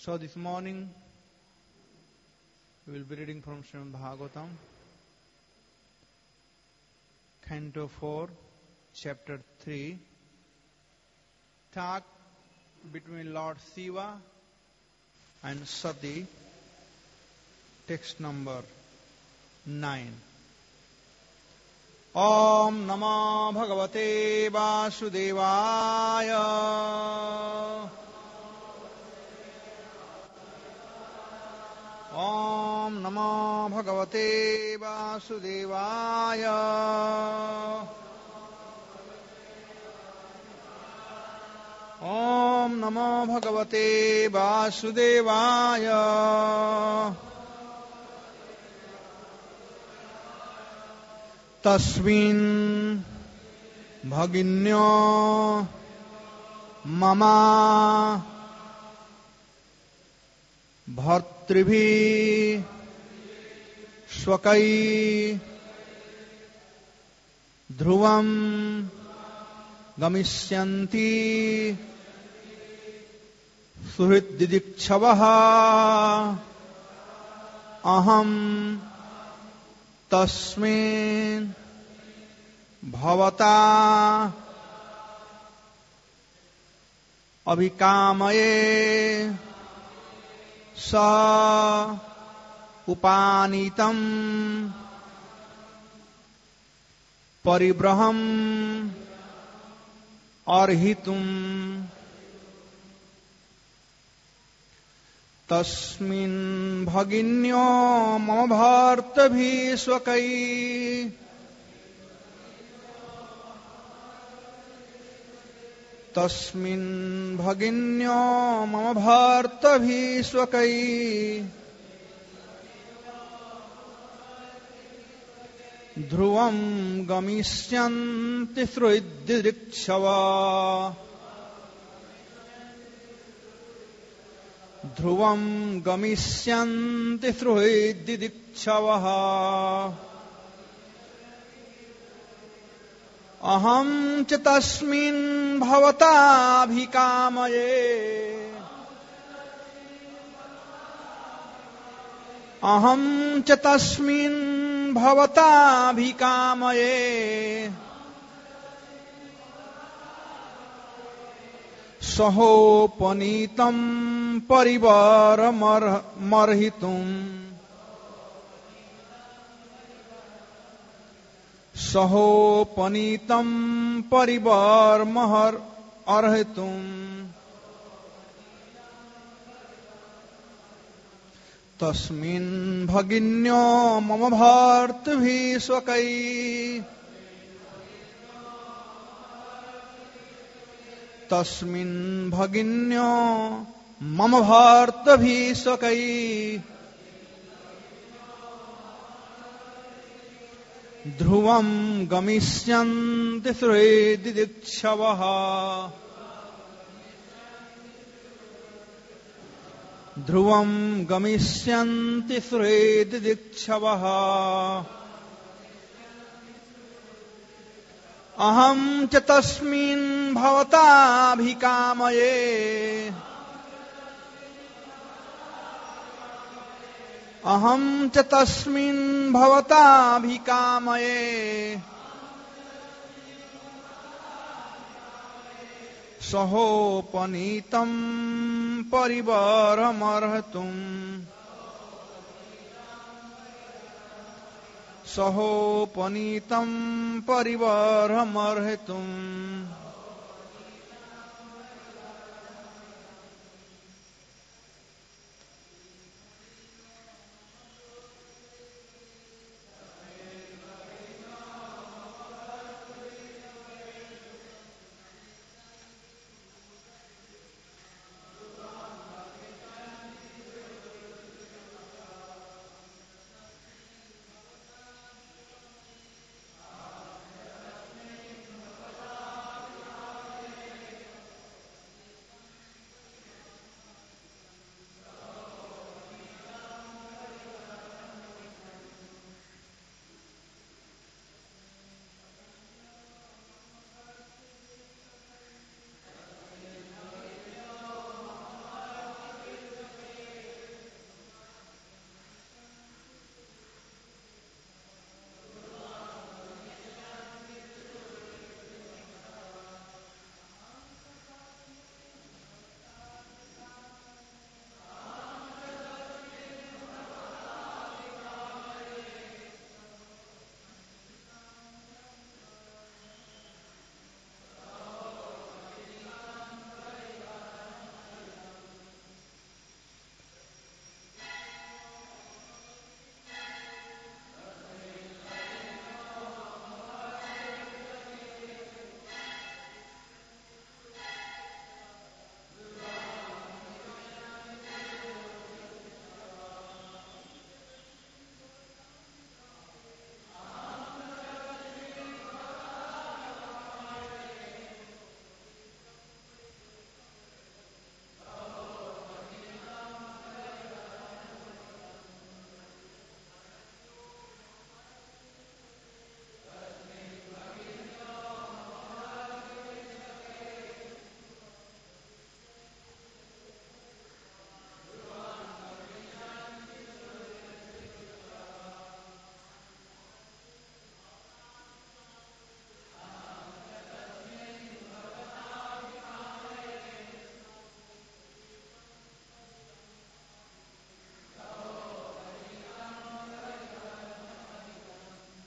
So this morning we will be reading from Srimad Bhagavatam, Canto 4, Chapter 3, talk between Lord Shiva and Sati, text number 9. Om Namo Bhagavate Vasudevaya. Om Namo Bhagavate Vasudevaya. Om Namo Bhagavate Vasudevaya. Tasmin Bhaginyo Mama Bhartribhi Swakai Dhruvam Gamisyanti Suhrididikshavaha Aham Tasmin Bhavata Abhikamaye Sa Upanitam Paribraham Arhitum Tasmin Bhaginyo Mama Bhartabhi Swakai Tasmin Bhaginyo Mama Bhartabhi Swakai Dhruvam Gamisyanti Sruididikshava Dhruvam Gamisyanti Sruididikshavaha Aham cha tasmin bhavata bhikamaye Aham cha tasmin bhavata bhikamaye Sahopanitam parivaram Sahopanitam parivaram arhitum Tasmin bhaginyo mama bhartabhi swakai Tasmin bhaginyo mama bhartabhi swakai Dhruvam gamisyanti sruididikshavaha Dhruvam gamisyanti sruididikshavaha Aham cha tasmin bhavata bhikamaye Aham cha tasmin bhavata bhikamaye Sahopanitam parivaram arhatum Sahopanitam parivaram arhatum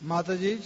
Mataji.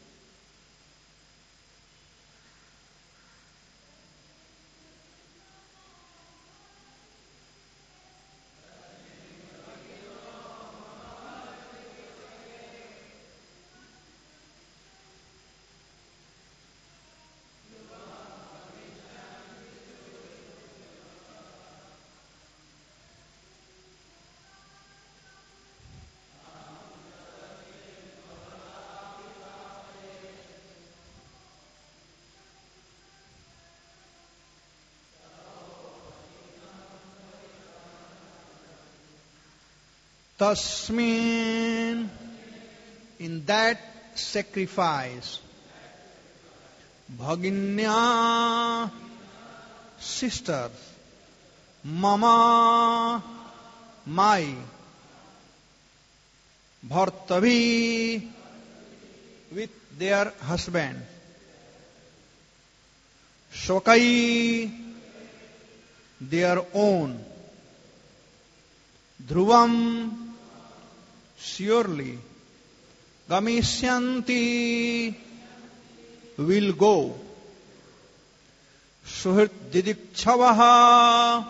Tasmin, in that sacrifice, Bhaginya, sisters, Mama, my, Bhartavi, with their husband, Shokai, their own, Dhruvam, surely, Gamisyanti, will go. Suhrit Didikchavaha,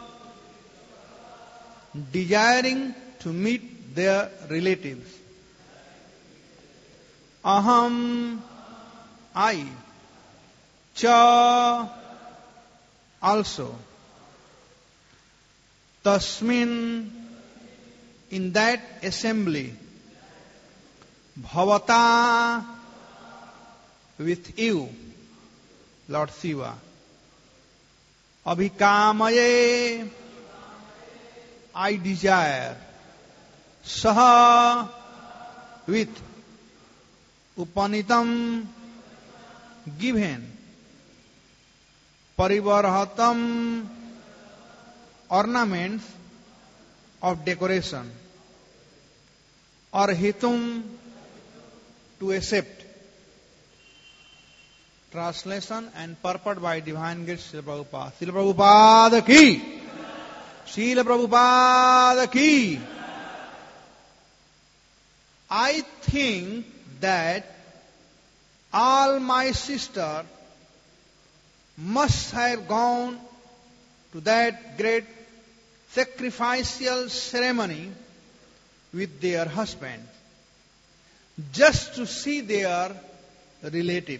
desiring to meet their relatives. Aham, I, Cha, also. Tasmin, in that assembly, Bhavata, with you, Lord Shiva. Abhikamaye, I desire. Saha, with. Upanitam, given. Parivarhatam, ornaments of decoration. Arhitum, to accept. Translation and purport by Divine Grace Srila Prabhupada. Srila Prabhupada ki! Srila Prabhupada ki! I think that all my sisters must have gone to that great sacrificial ceremony with their husbands, just to see their relative.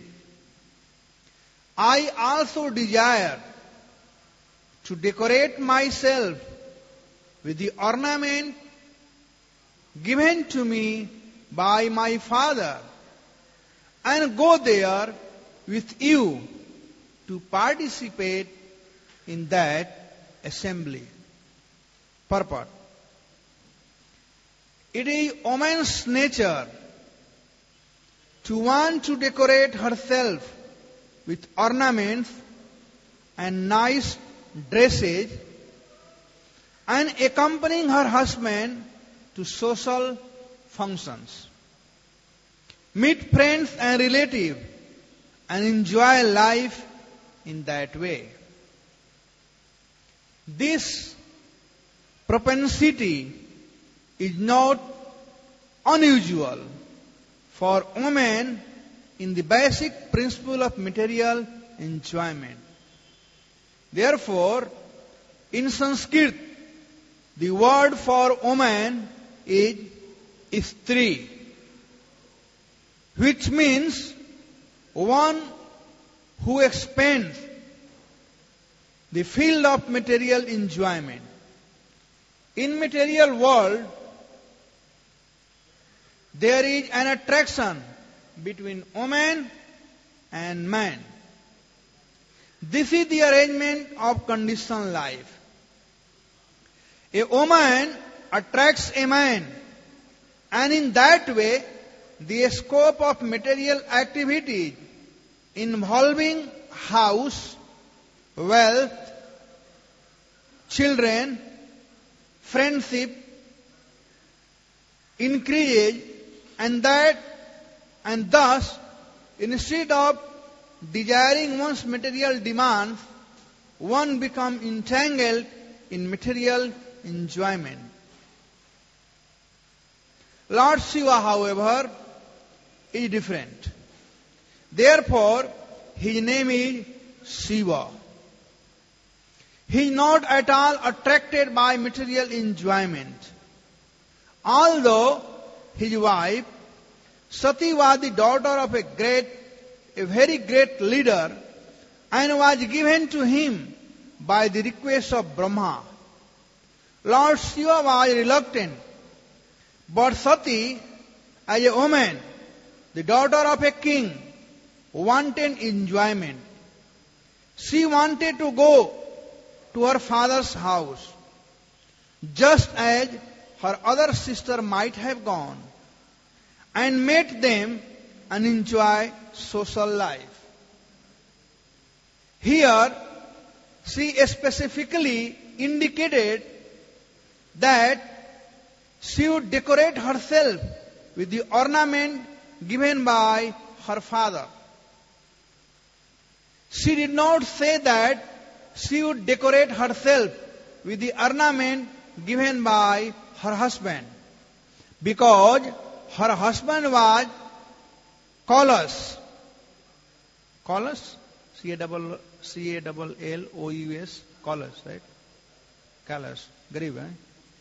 I also desire to decorate myself with the ornament given to me by my father and go there with you to participate in that assembly. Purport. It is woman's nature to want to decorate herself with ornaments and nice dresses and accompanying her husband to social functions. Meet friends and relatives and enjoy life in that way. This propensity is not unusual for women in the basic principle of material enjoyment. Therefore, in Sanskrit, the word for woman is Istri, which means one who expends the field of material enjoyment. In material world, there is an attraction between woman and man. This is the arrangement of conditioned life. A woman attracts a man, and in that way, the scope of material activities involving house, wealth, children, friendship increases, and thus, instead of desiring one's material demands, one becomes entangled in material enjoyment. Lord Shiva, however, is different. Therefore, his name is Shiva. He is not at all attracted by material enjoyment. Although his wife, Sati, was the daughter of a very great leader and was given to him by the request of Brahma, Lord Shiva was reluctant. But Sati, as a woman, the daughter of a king, wanted enjoyment. She wanted to go to her father's house, just as her other sister might have gone, and met them and enjoy social life. Here, she specifically indicated that she would decorate herself with the ornament given by her father. She did not say that she would decorate herself with the ornament given by her husband, because her husband was Calus. Calus? C-A-L-L-O-U-S. Calus, right? Calus. Garib, eh?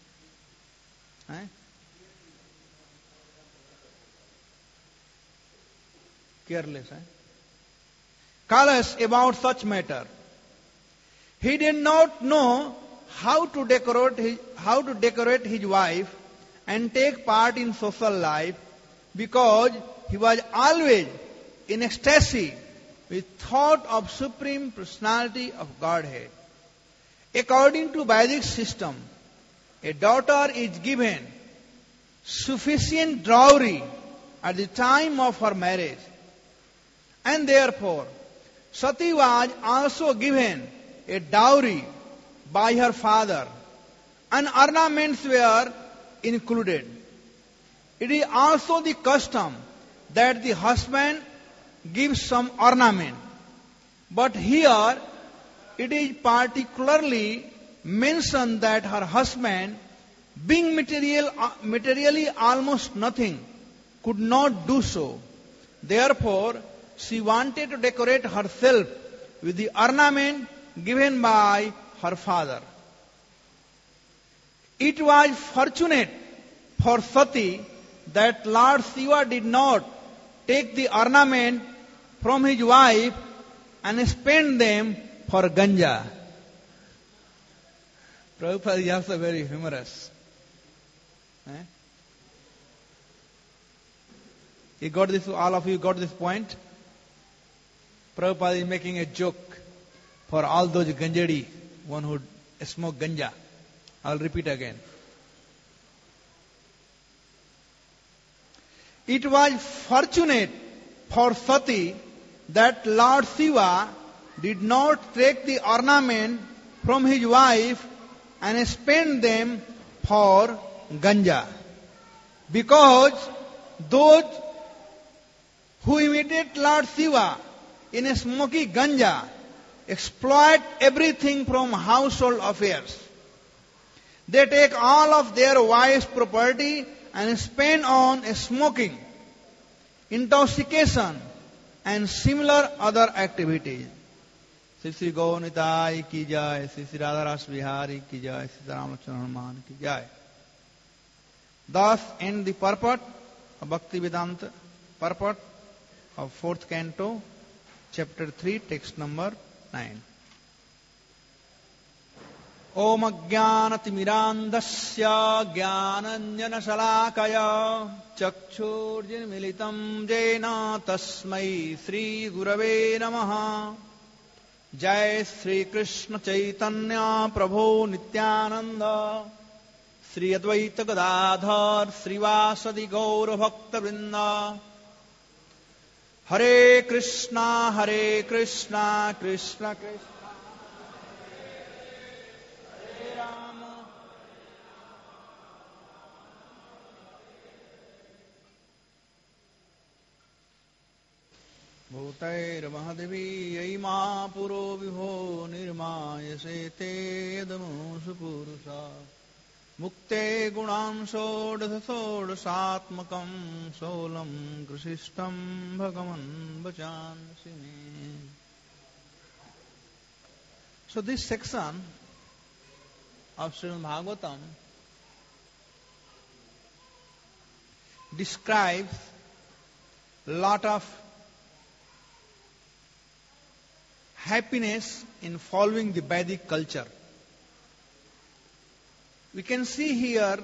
Careless, Careless about such matter. He did not know how to decorate his wife and take part in social life, because he was always in ecstasy with thought of Supreme Personality of Godhead. According to Vedic system, a daughter is given sufficient dowry at the time of her marriage, and therefore Sati was also given a dowry by her father, and ornaments were included. It is also the custom that the husband gives some ornament, but here it is particularly mentioned that her husband, being materially almost nothing, could not do so. Therefore, she wanted to decorate herself with the ornament given by her father. It was fortunate for Sati that Lord Shiva did not take the ornament from his wife and spend them for ganja. Prabhupada is also very humorous. You got this? All of you got this point? Prabhupada is making a joke for all those ganjadi, one who smoke ganja. I'll repeat again. It was fortunate for Sati that Lord Shiva did not take the ornament from his wife and spend them for ganja, because those who imitate Lord Shiva in smoky ganja exploit everything from household affairs. They take all of their wife's property and spend on smoking, intoxication, and similar other activities. Sri Sri Gaunitai ki jai, Sri Sri Radharas Vihari ki jai, Sri Ramachandra Hanuman ki jai. Thus end the purport of Bhakti Vedanta, purport of 4th canto, chapter 3, text number 9. Om Ajnanatimirandasya Jnananjanasalakaya Chakshurjinmilitam Jena Tasmai Sri Gurave Namaha. Jai Sri Krishna Chaitanya Prabhu Nityananda Sri Advaita Gadadhar Srivasadi Gaura Bhakta Vrinda. Hare Krishna, Krishna Krishna, Hare Rama. Bhutair Mahadevi Aima Puro Viho Nirmayase Te Yadamusu Purusa Mukte gunam sodasatmakam solam krishistam bhagavan vachansime. So this section of Srimad Bhagavatam describes a lot of happiness in following the Vedic culture. We can see here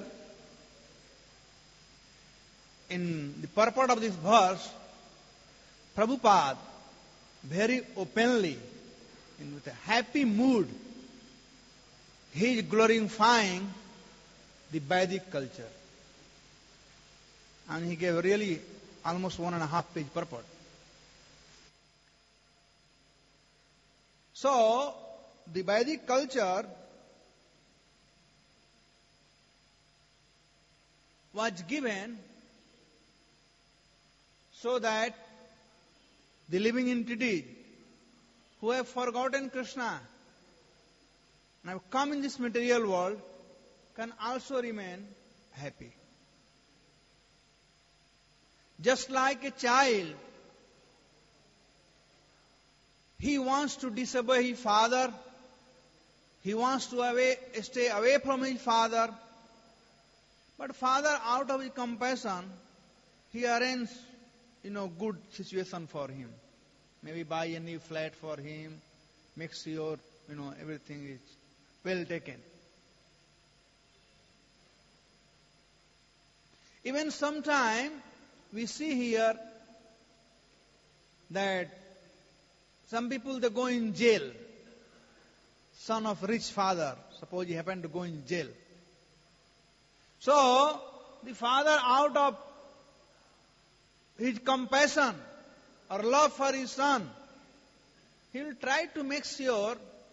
in the purport of this verse, Prabhupada very openly, with a happy mood, he is glorifying the Vedic culture. And he gave really almost 1.5 page purport. So, the Vedic culture was given so that the living entities who have forgotten Krishna and have come in this material world can also remain happy. Just like a child, he wants to disobey his father, he wants to stay away from his father, but father, out of his compassion, he arranges, good situation for him. Maybe buy a new flat for him, make sure, everything is well taken. Even sometime we see here that some people, they go in jail. Son of rich father, suppose he happened to go in jail. So, the father, out of his compassion or love for his son, he will try to make sure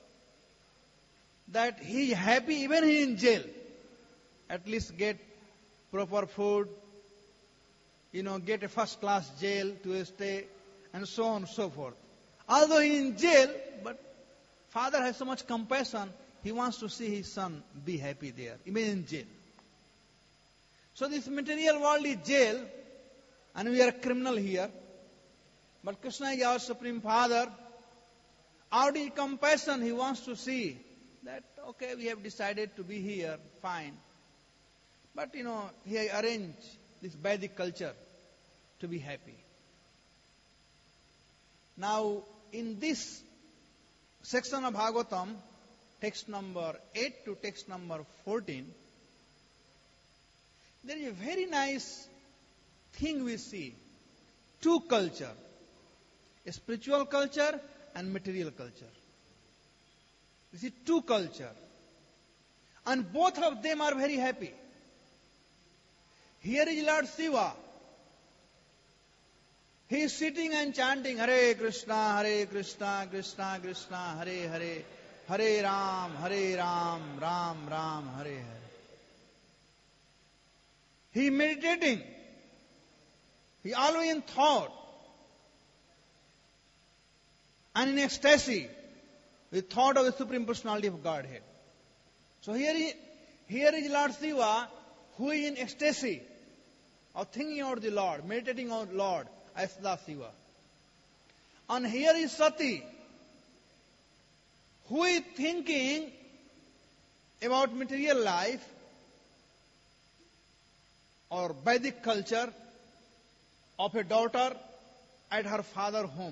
that he is happy even he is in jail. At least get proper food, get a first class jail to stay, and so on and so forth. Although he is in jail, but father has so much compassion, he wants to see his son be happy there, even in jail. So this material world is jail, and we are criminal here. But Krishna is our Supreme Father. Out of compassion, he wants to see that, okay, we have decided to be here, fine. But, he arranged this Vedic culture to be happy. Now, in this section of Bhagavatam, text number 8 to text number 14, there is a very nice thing we see. Two culture, a spiritual culture and material culture. You see, two culture. And both of them are very happy. Here is Lord Shiva. He is sitting and chanting Hare Krishna, Krishna Krishna, Hare Hare, Hare Ram, Ram Ram, Hare Hare. He is meditating. He always in thought and in ecstasy with thought of the Supreme Personality of Godhead. So here is Lord Shiva, who is in ecstasy of thinking about the Lord, meditating on Lord as the Shiva. And here is Sati, who is thinking about material life or Vedic culture of a daughter at her father's home,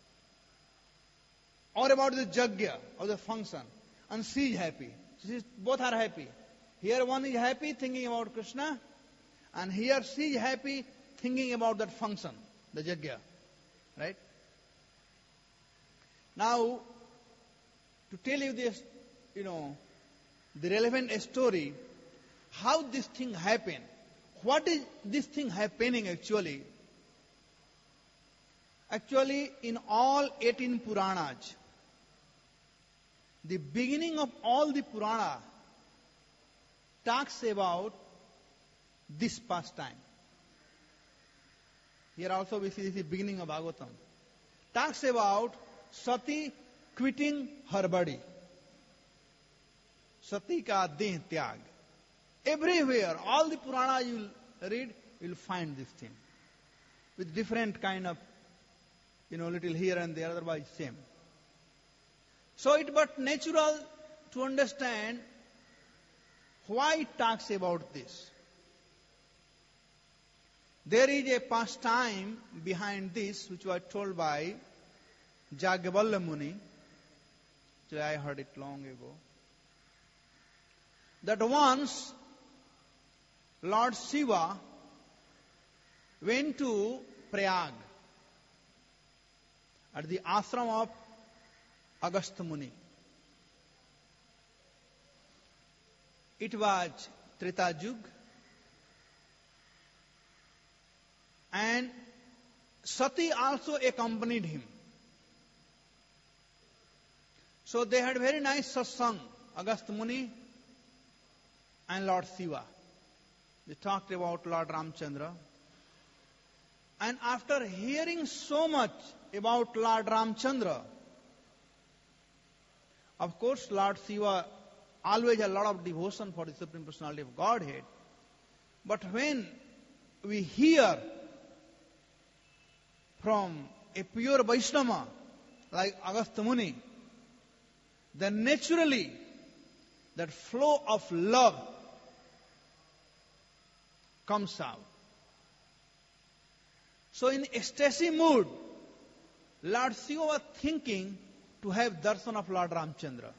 or about the yajna or the function, and she is happy. Both are happy. Here one is happy thinking about Krishna, and here she is happy thinking about that function, the yajna. Right? Now, to tell you this, the relevant story, how this thing happened. What is this thing happening actually? Actually, in all 18 Puranas, the beginning of all the Purana talks about this pastime. Here also we see the beginning of Bhagavatam. Talks about Sati quitting her body. Sati ka deh tyag. Everywhere, all the Purana you will read, you will find this thing. With different kind of, little here and there, otherwise same. So it but natural to understand why it talks about this. There is a pastime behind this which was told by Jagyavalla Muni. Actually, I heard it long ago. That once Lord Shiva went to Prayag at the ashram of Agastya Muni. It was Treta Yuga, and Sati also accompanied him. So they had very nice satsang, Agastya Muni and Lord Shiva. They talked about Lord Ramchandra. And after hearing so much about Lord Ramchandra, of course Lord Shiva always had a lot of devotion for the Supreme Personality of Godhead. But when we hear from a pure Vaishnava like Agastya Muni, then naturally that flow of love comes out. So in ecstasy mood, Lord Shiva was thinking to have darshan of Lord Ramchandra.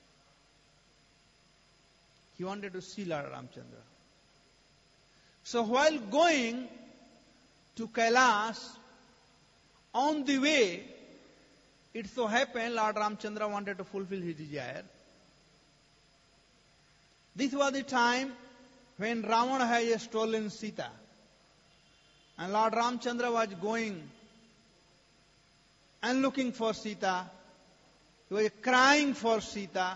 He wanted to see Lord Ramchandra. So while going to Kailash, on the way, it so happened Lord Ramchandra wanted to fulfill his desire. This was the time when Ravana had stolen Sita. And Lord Ramchandra was going and looking for Sita. He was crying for Sita.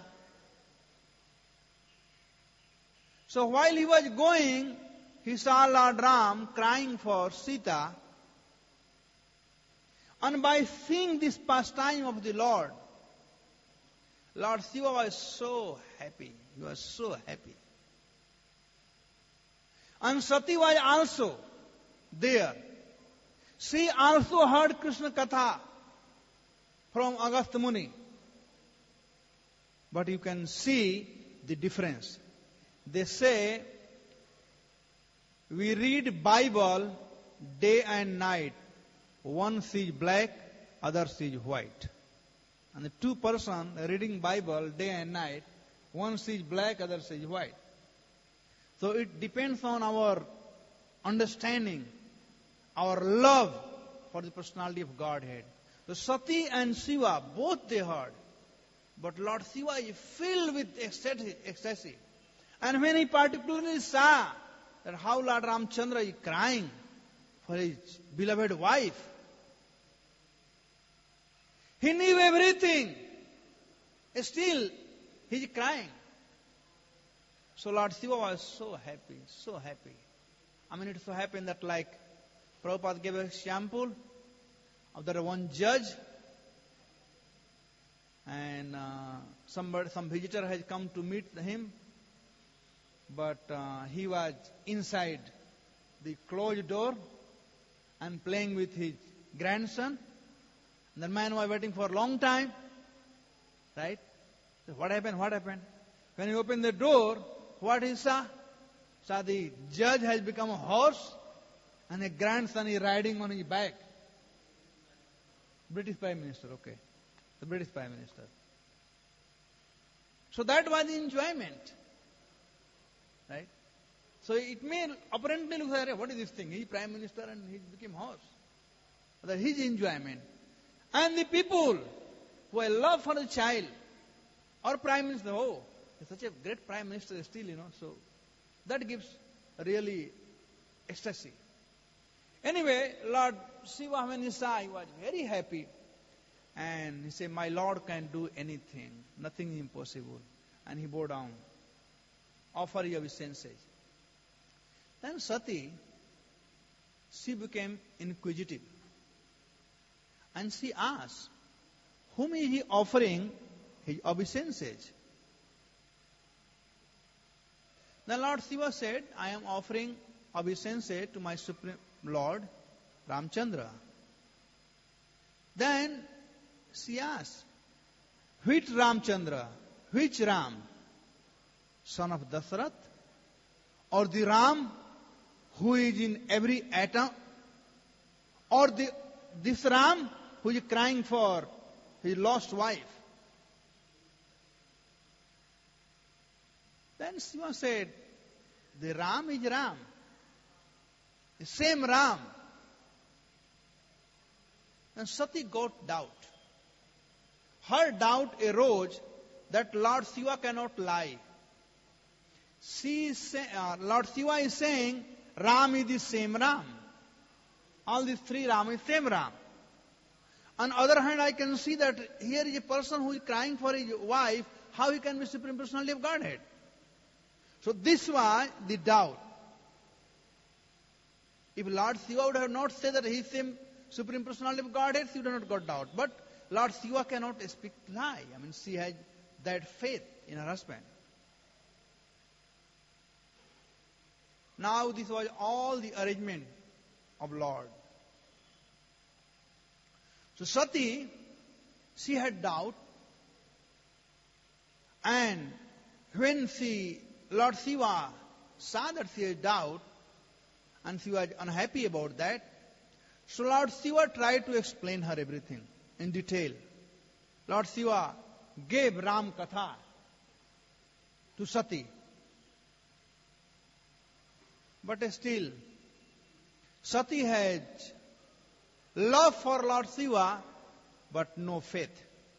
So while he was going, he saw Lord Ram crying for Sita. And by seeing this pastime of the Lord, Lord Shiva was so happy. He was so happy. And Sati was also there. She also heard Krishna Katha from Agastya Muni. But you can see the difference. They say, we read Bible day and night. One sees black, other sees white. And the two persons reading Bible day and night, one sees black, other sees white. So it depends on our understanding, our love for the personality of Godhead. So Sati and Shiva, both they heard. But Lord Shiva is filled with ecstasy. And when he particularly saw that how Lord Ramchandra is crying for his beloved wife, he knew everything. Still, he is crying. So Lord Shiva was so happy, so happy. I mean, it so happened that like Prabhupada gave a example of that one judge, and some visitor has come to meet him, but he was inside the closed door and playing with his grandson. And the man was waiting for a long time, right? So what happened? What happened? When he opened the door, what he saw? Saw the judge has become a horse and a grandson is riding on his back. British Prime Minister, okay. The British Prime Minister. So that was the enjoyment. Right? So it may apparently look like, what is this thing? He is Prime Minister and he became horse. That his enjoyment. And the people who have love for the child or Prime Minister, oh, he's such a great Prime Minister still, so that gives really ecstasy. Anyway, Lord Shiva, when he saw, he was very happy. And he said, my Lord can do anything. Nothing is impossible. And he bowed down. Offer your senses. Then Sati, she became inquisitive. And she asked, whom is he offering his obeisances? Then Lord Shiva said, I am offering obeisance to my Supreme Lord Ramchandra. Then she asked, which Ramchandra? Which Ram? Son of Dasarath? Or the Ram who is in every atom? Or this Ram who is crying for his lost wife? Then Shiva said, the Ram is Ram. The same Ram. And Sati got doubt. Her doubt arose that Lord Shiva cannot lie. Lord Shiva is saying, Ram is the same Ram. All these three Ram is same Ram. On the other hand, I can see that here is a person who is crying for his wife. How he can be Supreme Personality of Godhead? So this was the doubt. If Lord Shiva would have not said that he is same Supreme Personality of Godhead, she would have not got doubt. But Lord Shiva cannot speak lie. I mean, she has that faith in her husband. Now this was all the arrangement of Lord. So Sati, she had doubt, and when Lord Shiva saw that she had doubt, and she was unhappy about that, so Lord Shiva tried to explain her everything in detail. Lord Shiva gave Ram Katha to Sati. But still, Sati has love for Lord Shiva, but no faith.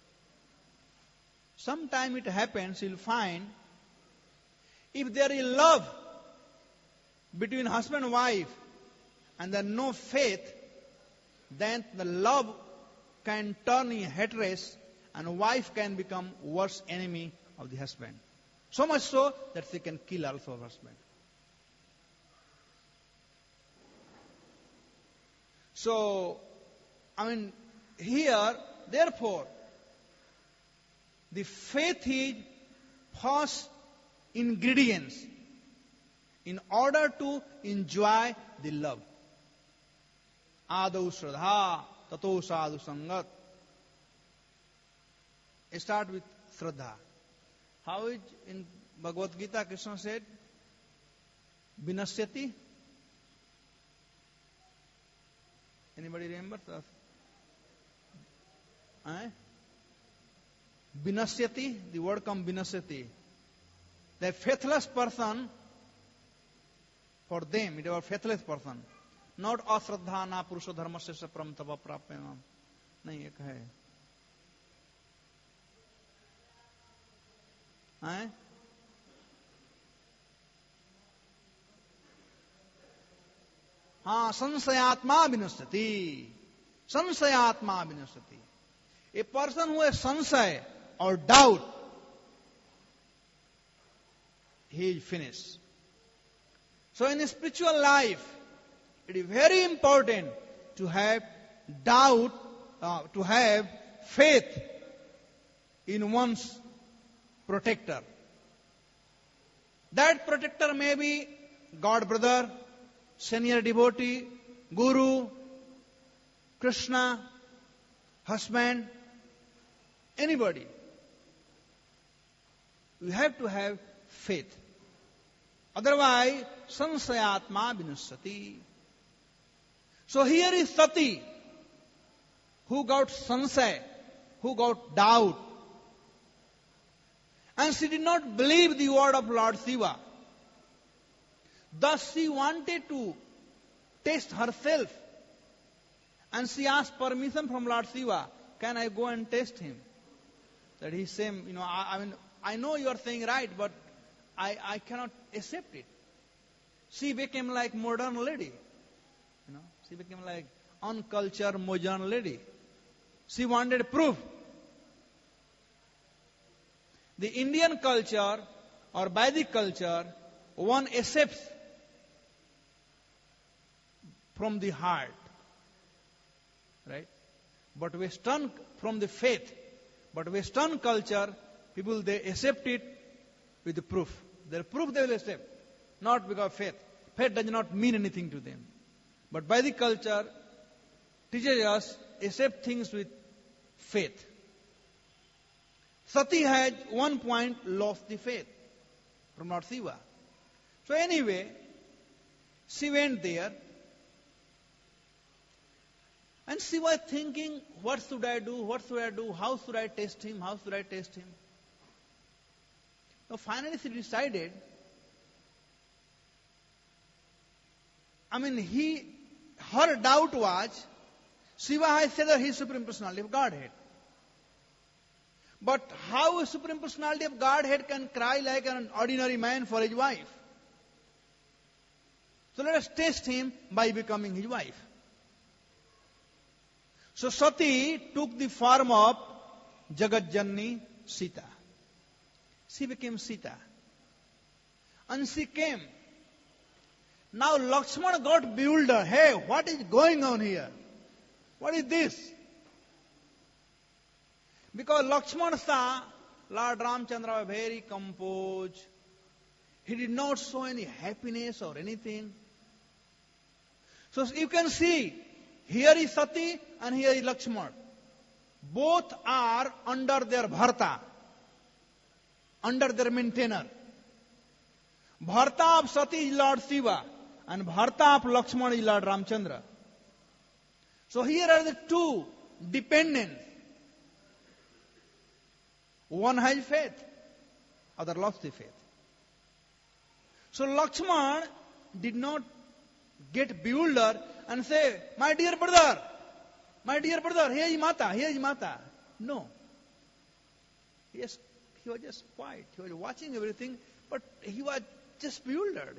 Sometime it happens, you'll find, if there is love between husband and wife, and there is no faith, then the love can turn in hatred, and wife can become worse enemy of the husband. So much so that she can kill also her husband. So, here, therefore, the faith is first ingredients in order to enjoy the love. Adau Shraddha, Tato Sadhu Sangat. Start with Shraddha. How is in Bhagavad Gita Krishna said? Vinasyati. Anybody remember? Vinasyati, the word comes Vinasyati. The faithless person, for them, it was a faithless person. Not ashraddha na purusha dharma se sapram tava prapyanam. नहीं एक है हाँ संशयात्मा विनश्यति संशयात्मा विनश्यति a person हुए संशय और doubt he is finished. So in a spiritual life it is very important to have doubt, to have faith in one's protector. That protector may be God brother, senior devotee, guru, Krishna, husband, anybody. You have to have faith. Otherwise, sansayatma vinasati. So here is Sati, who got sansay, who got doubt. And she did not believe the word of Lord Shiva. Thus she wanted to test herself. And she asked permission from Lord Shiva, can I go and test him? That he said, I know you are saying right, but I cannot accept it. She became like modern lady. She became like uncultured modern lady. She wanted proof. The Indian culture or Vedic culture, one accepts from the heart. Right? But Western, from the faith. But Western culture, people, they accept it with the proof. Their proof they will accept. not because of faith. Faith does not mean anything to them. But Vedic culture teaches us accept things with faith. Sati has one point lost the faith from Lord Shiva. So anyway, she went there and she was thinking, what should I do? What should I do? How should I test him? How should I test him? So finally she decided, her doubt was, Shiva has said that he is Supreme Personality of Godhead. But how a Supreme Personality of Godhead can cry like an ordinary man for his wife? So let us test him by becoming his wife. So Sati took the form of Jagat Janni Sita. She became Sita. And she came. Now Lakshmana got bewildered. Hey, what is going on here? What is this? Because Lakshmana saw Lord Ramchandra was very composed. He did not show any happiness or anything. So you can see, here is Sati and here is Lakshmana. Both are under their Bharta, under their maintainer. Bharta of Sati is Lord Shiva and Bharta of Lakshmana is Lord Ramchandra. So here are the two dependents. One has faith, other lost the faith. So Lakshmana did not get bewildered and say, my dear brother, here is Mata, here is Mata. No. Yes, he was just quiet. He was watching everything, but he was just bewildered.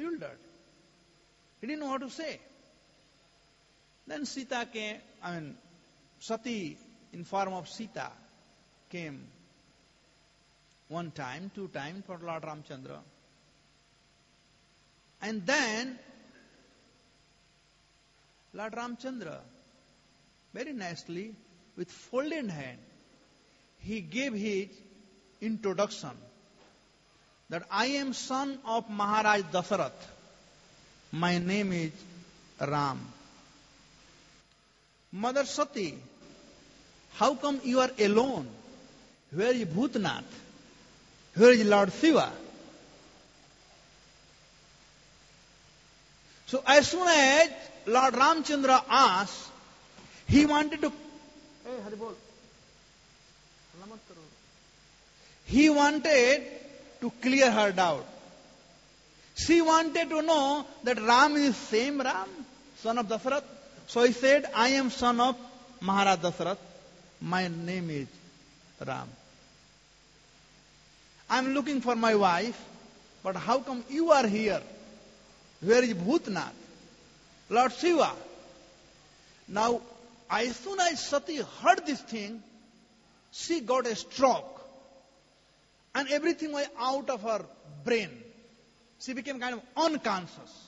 He didn't know what to say. Then Sita came, Sati in form of Sita came one time, two times for Lord Ramchandra. And then Lord Ramchandra, very nicely, with folded hand, he gave his introduction that I am son of Maharaj Dasarath. My name is Ram. Mother Sati, how come you are alone? Where is Bhutnath? Where is Lord Shiva? So as soon as Lord Ramchandra asked, he wanted to... He wanted to clear her doubt. She wanted to know that Ram is same Ram, son of Dasarath. So he said, I am son of Maharaj Dasarath. My name is Ram. I am looking for my wife, but how come you are here? Where is Bhutnath? Lord Shiva. Now, as soon as Sati heard this thing, she got a stroke. And everything was out of her brain. She became kind of unconscious.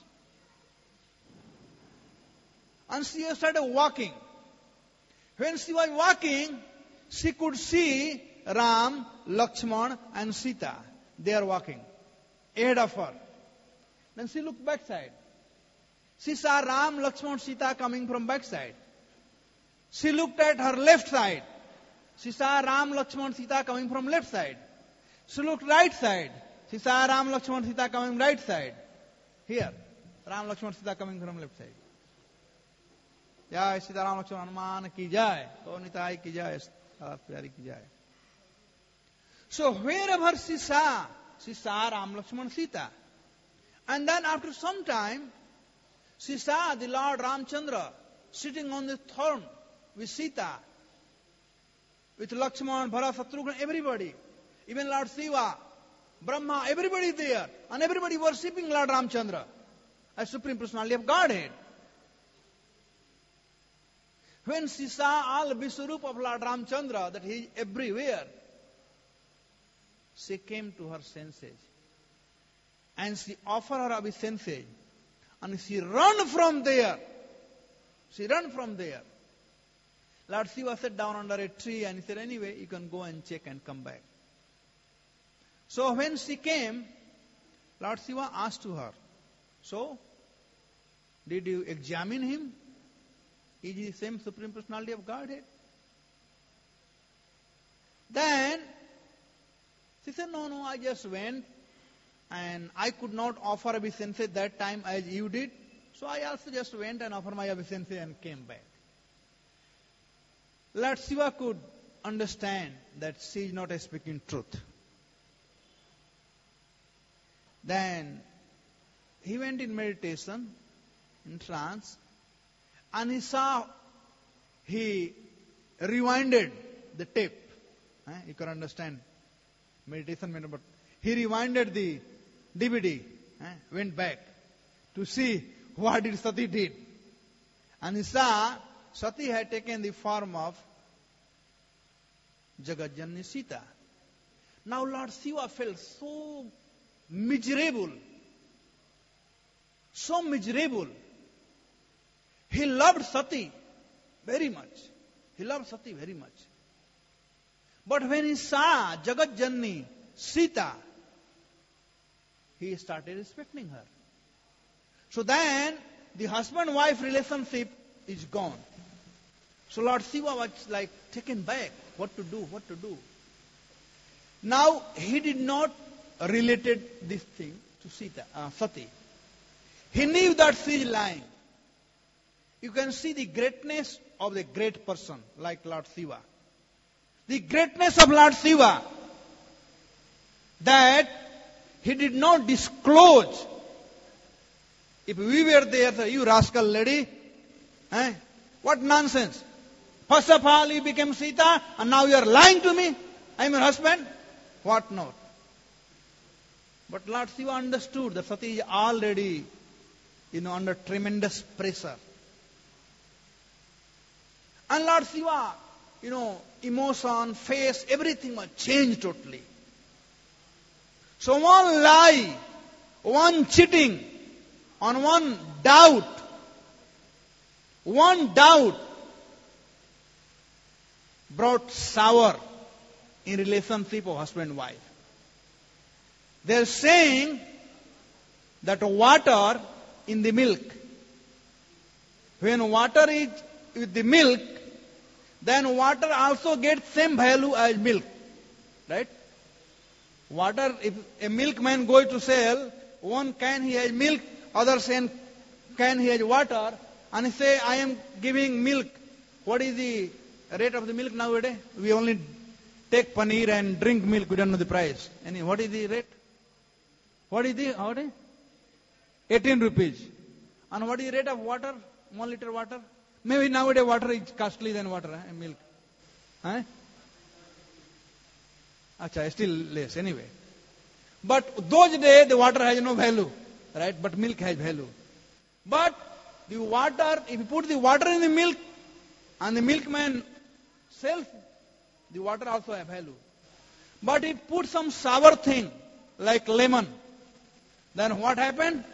And she started walking. When she was walking, she could see Ram, Lakshmana and Sita. They are walking ahead of her. Then she looked backside. She saw Ram, Lakshmana, Sita coming from backside. She looked at her left side. She saw Ram, Lakshmana, Sita coming from left side. She looked right side. She saw Ram, Lakshmana, Sita coming right side. Here, Ram, Lakshmana, Sita coming from left side. Jai Sita Ram Lakshmana Hanuman ki jai. So Nitai ki jai. Pyari ki jai. So wherever she saw Ram, Lakshmana, Sita. And then after some time, she saw the Lord Ramchandra sitting on the throne with Sita, with Lakshmana, Bharat, Shatrughan, everybody. Even Lord Shiva, Brahma, everybody there. And everybody worshipping Lord Ramchandra as Supreme Personality of Godhead. When she saw all Vishwarup of Lord Ramchandra, that he is everywhere, she came to her senses. And she offered her obeisances. And she ran from there. Lord Shiva sat down under a tree and he said, anyway, you can go and check and come back. So when she came, Lord Shiva asked to her, so, did you examine him? Is he the same Supreme Personality of Godhead? Then, she said, no, I just went and I could not offer abhishek that time as you did. So I also just went and offered my abhishek and came back. Lord Shiva could understand that she is not speaking truth. Then he went in meditation, in trance, and he rewinded the tape. You can understand meditation, but he rewinded the DVD, went back to see what did Sati did. And he saw Sati had taken the form of Jagat-Janani Sita. Now Lord Shiva felt so miserable. So miserable. He loved Sati very much. He loved Sati very much. But when he saw Jagat-Janani Sita, he started respecting her. So then, the husband-wife relationship is gone. So Lord Shiva was like taken back. What to do? Now, he did not related this thing to Sati. He knew that she is lying. You can see the greatness of the great person like Lord Shiva. The greatness of Lord Shiva, that he did not disclose. If we were there, say, you rascal lady, what nonsense. First of all, you became Sita, and now you are lying to me. I am your husband. What not? But Lord Shiva understood that Sati is already, under tremendous pressure. And Lord Shiva, emotion, face, everything was changed totally. So one lie, one cheating, on one doubt brought sour in relationship of husband and wife. They are saying that water in the milk, when water is with the milk, then water also gets same value as milk. Right? Water, if a milkman goes to sell, one can he has milk, other can he has water, and he say, I am giving milk. What is the rate of the milk nowadays? We only take paneer and drink milk, we don't know the price. What is the rate? What is the 18 rupees. And what is the rate of water? 1 liter water? Maybe nowadays water is costly than water, milk. Still less, anyway. But those days the water has no value, right? But milk has value. But the water, if you put the water in the milk and the milkman sells, the water also has value. But if you put some sour thing like lemon, then what happened?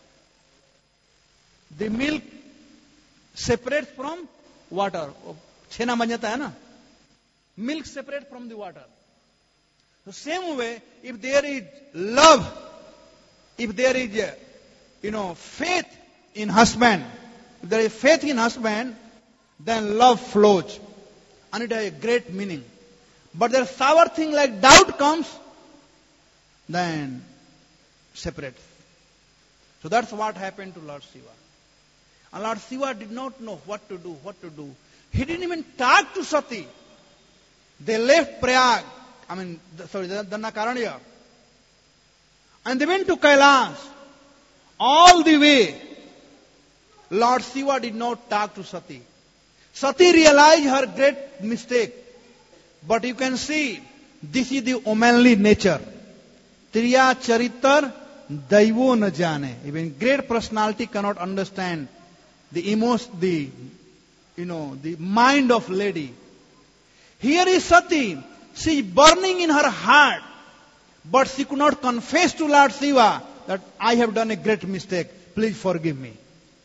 The milk separates from water. Chena ban jata hai na? Milk separates from the water. The same way, if there is love, if there is, faith in husband, if there is faith in husband, then love flows. And it has a great meaning. But there sour thing like doubt comes, then separates. So that's what happened to Lord Shiva. And Lord Shiva did not know what to do. He didn't even talk to Sati. They left Prayag, Dannakaranya. And they went to Kailash. All the way, Lord Shiva did not talk to Sati. Sati realized her great mistake. But you can see, this is the womanly nature. Triya charitar daivo na jane. Even great personality cannot understand the emotion, the mind of lady. Here is Sati. She is burning in her heart. But she could not confess to Lord Shiva that I have done a great mistake. Please forgive me.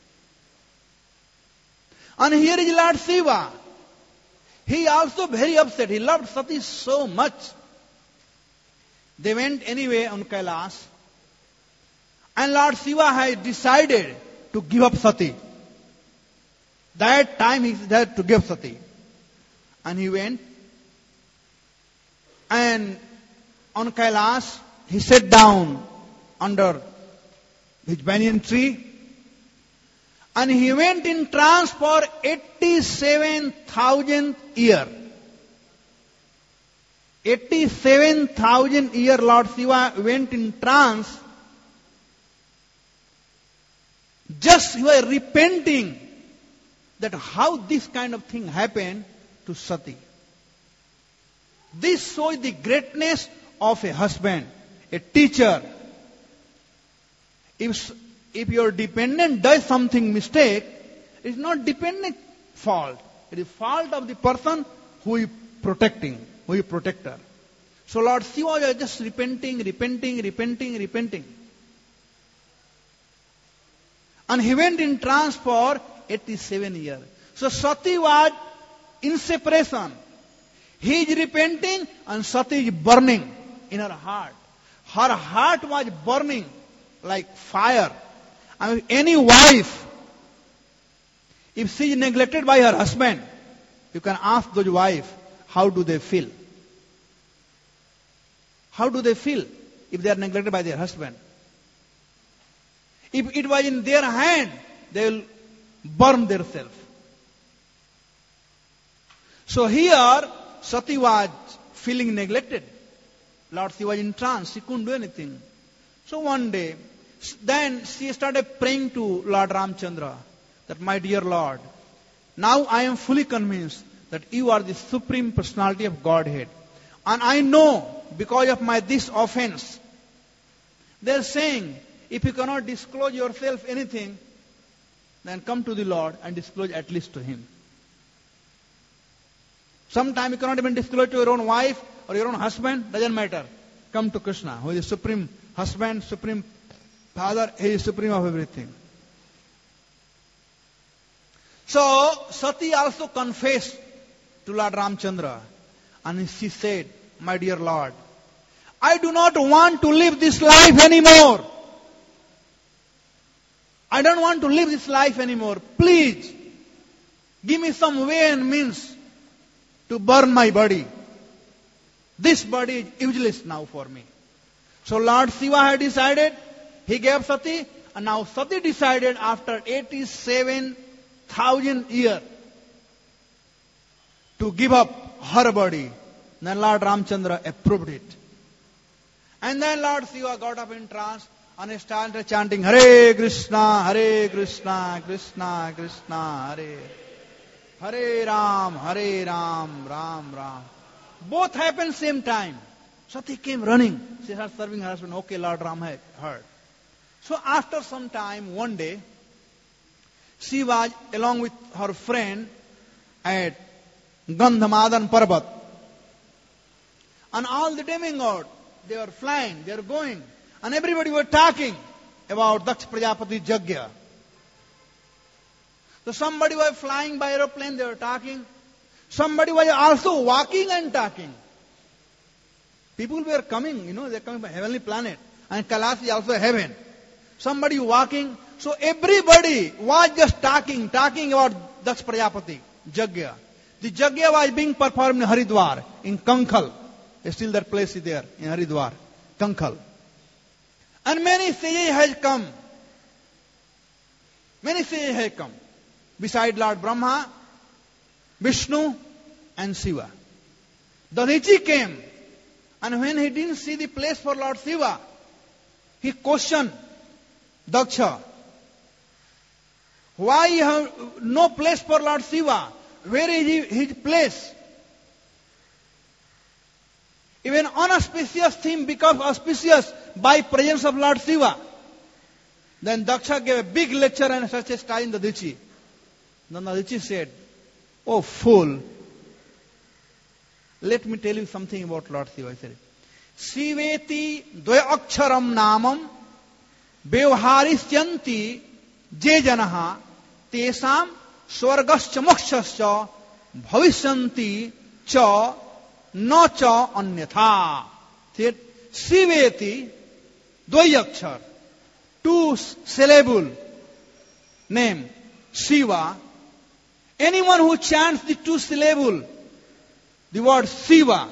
And here is Lord Shiva. He also very upset. He loved Sati so much. They went anyway on Kailash. And Lord Shiva had decided to give up Sati. That time he had to give Sati. And he went. And on Kailash, he sat down under his banyan tree. And he went in trance for 87,000 years. 87,000 years Lord Shiva went in trance. Just he was repenting that how this kind of thing happened to Sati. This shows the greatness of a husband, a teacher. If your dependent does something mistake, it is not dependent fault. It is fault of the person who is protecting, who is protector. So Lord Shiva was just repenting. And he went in trance for 87 years. So Sati was in separation. He is repenting and Sati is burning in her heart. Her heart was burning like fire. I mean, any wife, if she is neglected by her husband, you can ask those wives, how do they feel? How do they feel if they are neglected by their husband? If it was in their hand, they will burn themselves. So here, Sati was feeling neglected. Lord Shiva was in trance. She couldn't do anything. So one day, then she started praying to Lord Ramchandra that, my dear Lord, now I am fully convinced that you are the Supreme Personality of Godhead. And I know because of my this offense, they are saying, if you cannot disclose yourself anything, then come to the Lord and disclose at least to Him. Sometimes you cannot even disclose to your own wife or your own husband, doesn't matter. Come to Krishna, who is the Supreme Husband, Supreme Father, He is Supreme of everything. So, Sati also confessed to Lord Ramchandra. And she said, my dear Lord, I do not want to live this life anymore. I don't want to live this life anymore. Please, give me some way and means to burn my body. This body is useless now for me. So Lord Shiva had decided, he gave Sati, and now Sati decided after 87,000 years to give up her body. Then Lord Ramchandra approved it. And then Lord Shiva got up in trance and he started chanting Hare Krishna, Krishna Krishna, Hare Hare Ram, Ram Ram. Both happened same time. Sati came running. She started serving her husband. Okay, Lord Ram had heard. So after some time, one day, she was along with her friend at Gandhamadan Parbat. And all the demigods, they were flying, they were going. And everybody were talking about Daksh Prajapati Yajna. So somebody was flying by aeroplane, they were talking. Somebody was also walking and talking. People were coming, they're coming from heavenly planet. And Kailash is also heaven. Somebody walking. So everybody was just talking about Daksh Prajapati Yajna. The Yajna was being performed in Haridwar, in Kankhal. Still that place is there, in Haridwar, Kankhal. And many sages has come. Many sages have come. Beside Lord Brahma, Vishnu and Shiva. Dadichi came. And when he didn't see the place for Lord Shiva, he questioned Daksha. Why you have no place for Lord Shiva? Where is his place? Even unauspicious thing becomes auspicious by presence of Lord Shiva. Then Daksha gave a big lecture and such a style in Dadichi. Then Dadichi said, oh fool, let me tell you something about Lord Shiva. He said, Shiveti dvaya aksharam namam vyavharisyanti je janaha tesam swargascha mokshascha bhavishyanti cha na cha anyatha. Shiveti dvaya akshar. two-syllable name, Shiva. Anyone who chants the two-syllable, the word Shiva,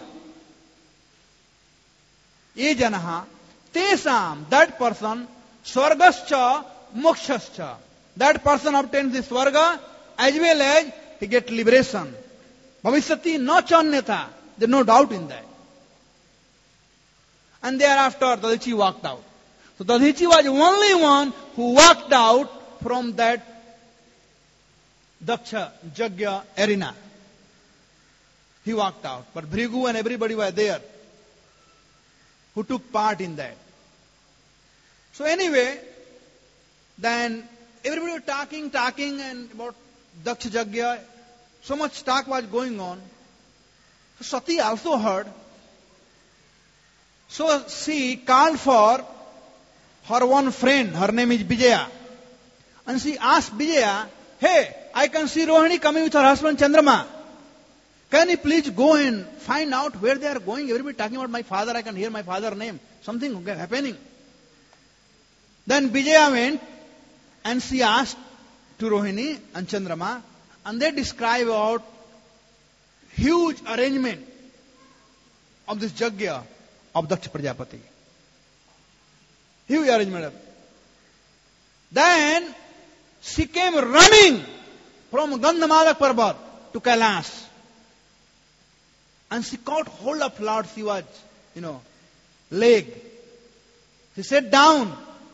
ye janaha, tesam, that person, swargascha, mokshascha. That person obtains the swarga as well as he gets liberation. Bhavishyati no chanyata. There's no doubt in that. And thereafter, Dadichi walked out. So Dadichi was the only one who walked out from that Daksha Yajna arena. He walked out. But Bhrigu and everybody were there who took part in that. So anyway, then everybody was talking and about Daksha Yajna. So much talk was going on. So Sati also heard. So she called for her one friend. Her name is Vijaya. And she asked Vijaya, hey, I can see Rohini coming with her husband Chandrama. Can you please go and find out where they are going? Everybody talking about my father. I can hear my father's name. Something happening. Then Vijaya went and she asked to Rohini and Chandrama, and they describe about huge arrangement of this Yajna of Daksha Prajapati. Huge arrangement. Then she came running from Gandhamalak Parvat to Kailash. And she caught hold of Lord Shiva's, leg. She sat down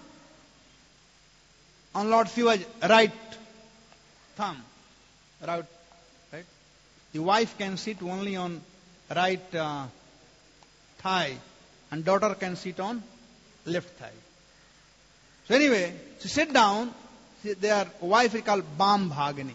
on Lord Shiva's right thumb. Right? The wife can sit only on right thigh and daughter can sit on left thigh. So anyway, she sat down. Their wife is called Bam Bhagini.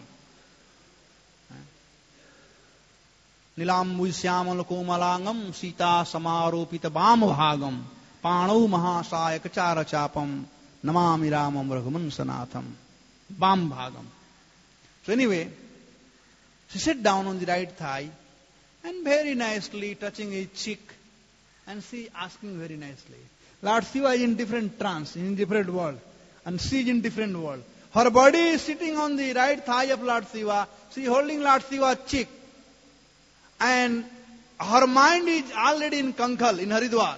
Nilam Muisyamal Komalangam Sita Samaropita Bam Bhagam Pano Mahasaya Kachara Chapam Namami Ramam Raghuman Sanatham. Bam Bhagam. So anyway, she sat down on the right thigh and very nicely touching his cheek and she asking very nicely. Lord Shiva is in different trance, in different world, and she is in different world. Her body is sitting on the right thigh of Lord Shiva. She is holding Lord Shiva's cheek. And her mind is already in Kankal, in Haridwar.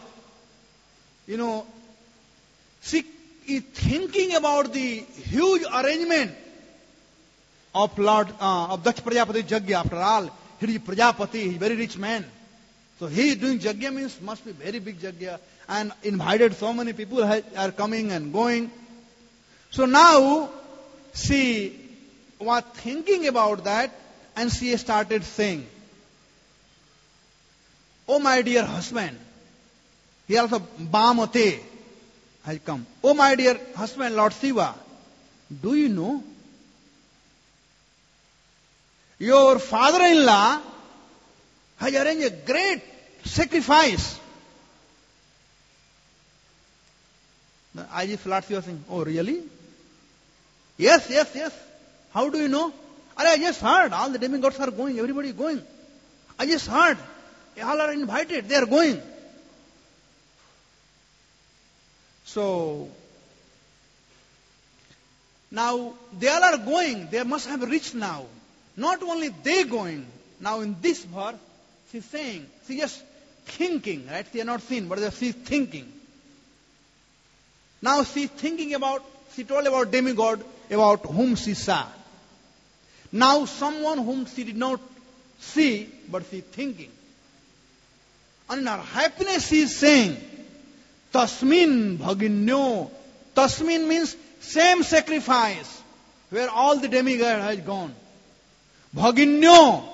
She is thinking about the huge arrangement of Daksha Prajapati Yajna. After all, he is Prajapati, he is a very rich man. So he is doing Yajna means must be very big Yajna. And invited so many people are coming and going. So now she was thinking about that and she started saying, oh my dear husband, he also Bamate has come. Oh my dear husband, Lord Shiva, do you know? Your father-in-law has arranged a great sacrifice. I just Lord Shiva saying, oh really? Yes. How do you know? I just heard. All the demigods are going. Everybody is going. I just heard. All are invited. They are going. So, now they all are going. They must have reached now. Not only they going. Now in this verse, she is saying, she is just thinking, right? She has not seen, but she is thinking. Now she is thinking about, she told about demigod, about whom she saw. Now someone whom she did not see, but she is thinking. And in her happiness she is saying, Tasmin Bhaginyo. Tasmin means same sacrifice, where all the demigod has gone. Bhaginyo.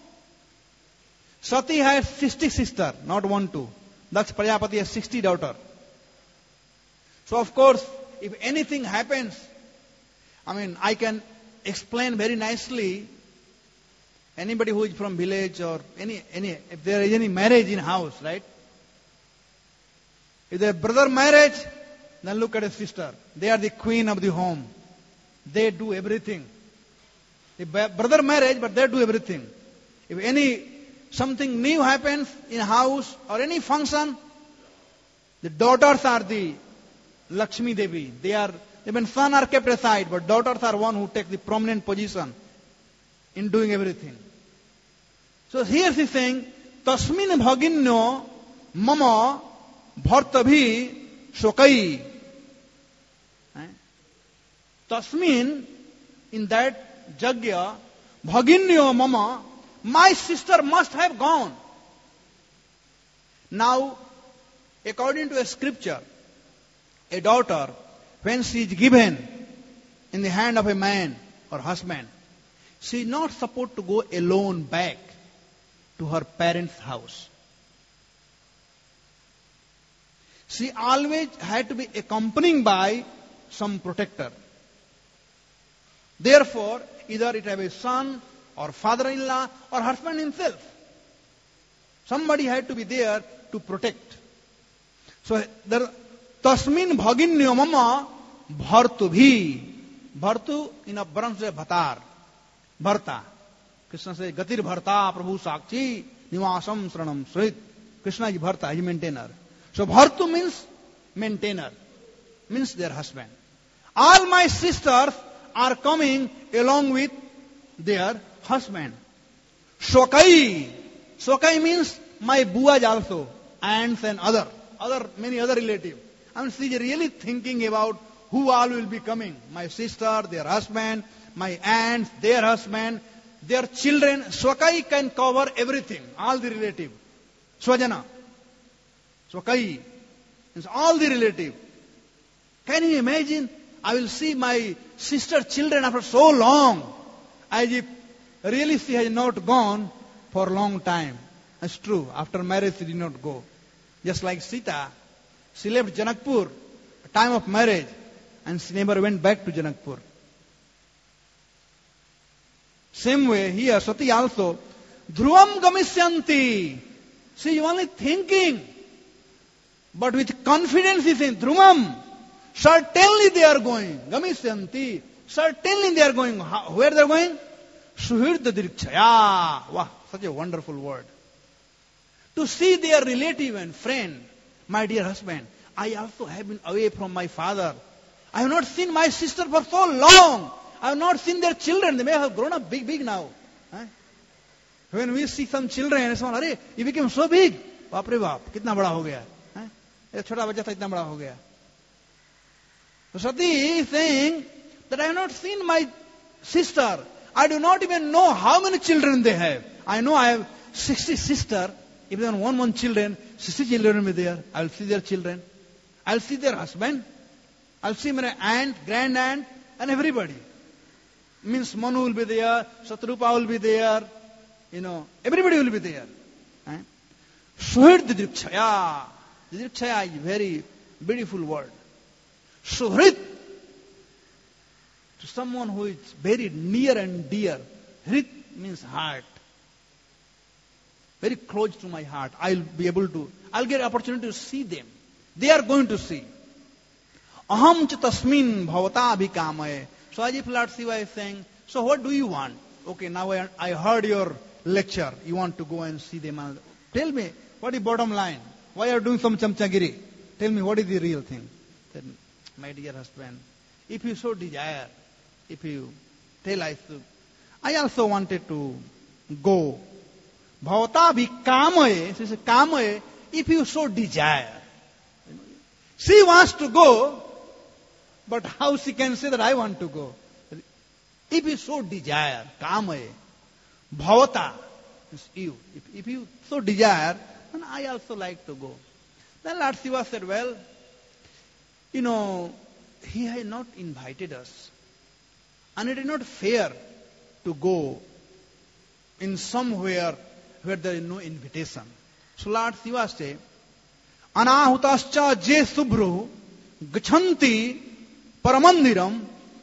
Sati has 60 sisters, not 1, 2. Daksha Prajapati has 60 daughters. So of course, if anything happens, I can explain very nicely. Anybody who is from village or if there is any marriage in house, right? If there is brother marriage, then look at a sister. They are the queen of the home. They do everything. If brother marriage, but they do everything. If something new happens in house or any function, the daughters are the Lakshmi Devi. Even sons are kept aside, but daughters are one who take the prominent position in doing everything. So here she is saying, Tasmin bhaginyo mama bhartabhi shokai. Tasmin, in that jagya, bhaginyo mama, my sister must have gone. Now, according to a scripture, a daughter, when she is given in the hand of a man or husband, she is not supposed to go alone back to her parents' house. She always had to be accompanied by some protector. Therefore, either it have a son or father-in-law or husband himself. Somebody had to be there to protect. So, Tasmin bhaginyo mama bhartu bhi. Bhartu in Abharan says bhatar. Bharta. Krishna says, Gatir bharta prabhu sakchi nivasam sranam srit. Krishna is bharta, he is maintainer. So bhartu means maintainer, means their husband. All my sisters are coming along with their husband. Shokai. Shokai means my buas also, aunts and many other relatives. I mean, she is really thinking about who all will be coming. My sister, their husband, my aunts, their husband, their children. Shokai can cover everything, all the relatives. Swajana. Shokai means all the relatives. Can you imagine? I will see my sister's children after so long, as if really she has not gone for a long time. That's true. After marriage she did not go. Just like Sita, she left Janakpur at time of marriage and she never went back to Janakpur. Same way here, Sati also, Dhruvam gamisyanti. She is only thinking, but with confidence she is saying, Dhruvam. Certainly they are going. Gamisyanti. Certainly they are going. Where they are going? Suhirda dirikshaya. Wow, such a wonderful word. To see their relative and friend, my dear husband. I also have been away from my father. I have not seen my sister for so long. I have not seen their children. They may have grown up big now. When we see some children, it's all, Arey, he became so big. Baap re baap, kitna bada ho gaya. Ek chota bachcha tha, itna bada ho gaya. So Sati is saying that I have not seen my sister. I do not even know how many children they have. I know I have 60 sisters. If they have one children, 60 children will be there. I will see their children. I will see their husband. I will see my aunt, grand aunt, and everybody. Means Manu will be there, Satrupa will be there, everybody will be there. Suhrid didrikshaya. Didrikshaya is a very beautiful word. Suhrid, to someone who is very near and dear. Hrit means heart. Very close to my heart. I'll get opportunity to see them. They are going to see. Aham cha tasmin bhavata abhikamaye. So as if Lord Shiva is saying, so what do you want? Okay, now I heard your lecture. You want to go and see them. Tell me, what is bottom line? Why are you doing some chamchagiri? Tell me, what is the real thing? Then, my dear husband, if you so desire, if you tell I also wanted to go. Bhavata abhikamaye, she says, kamaye, if you so desire. She wants to go, but how she can say that I want to go? If you so desire, kamaye, bhavata, is you. If you so desire, then I also like to go. Then Lord Shiva said, well, he had not invited us. And it is not fair to go in somewhere where there is no invitation. So Lord Shiva said, Anahutascha je subru gachanti paramandiram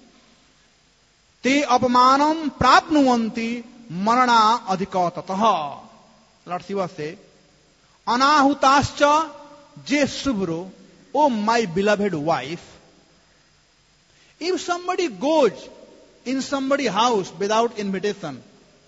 te apamanam prapnuvanti marana adhikatataha. Lord Shiva said, Anahutascha je subru, O my beloved wife, if somebody goes in somebody's house without invitation,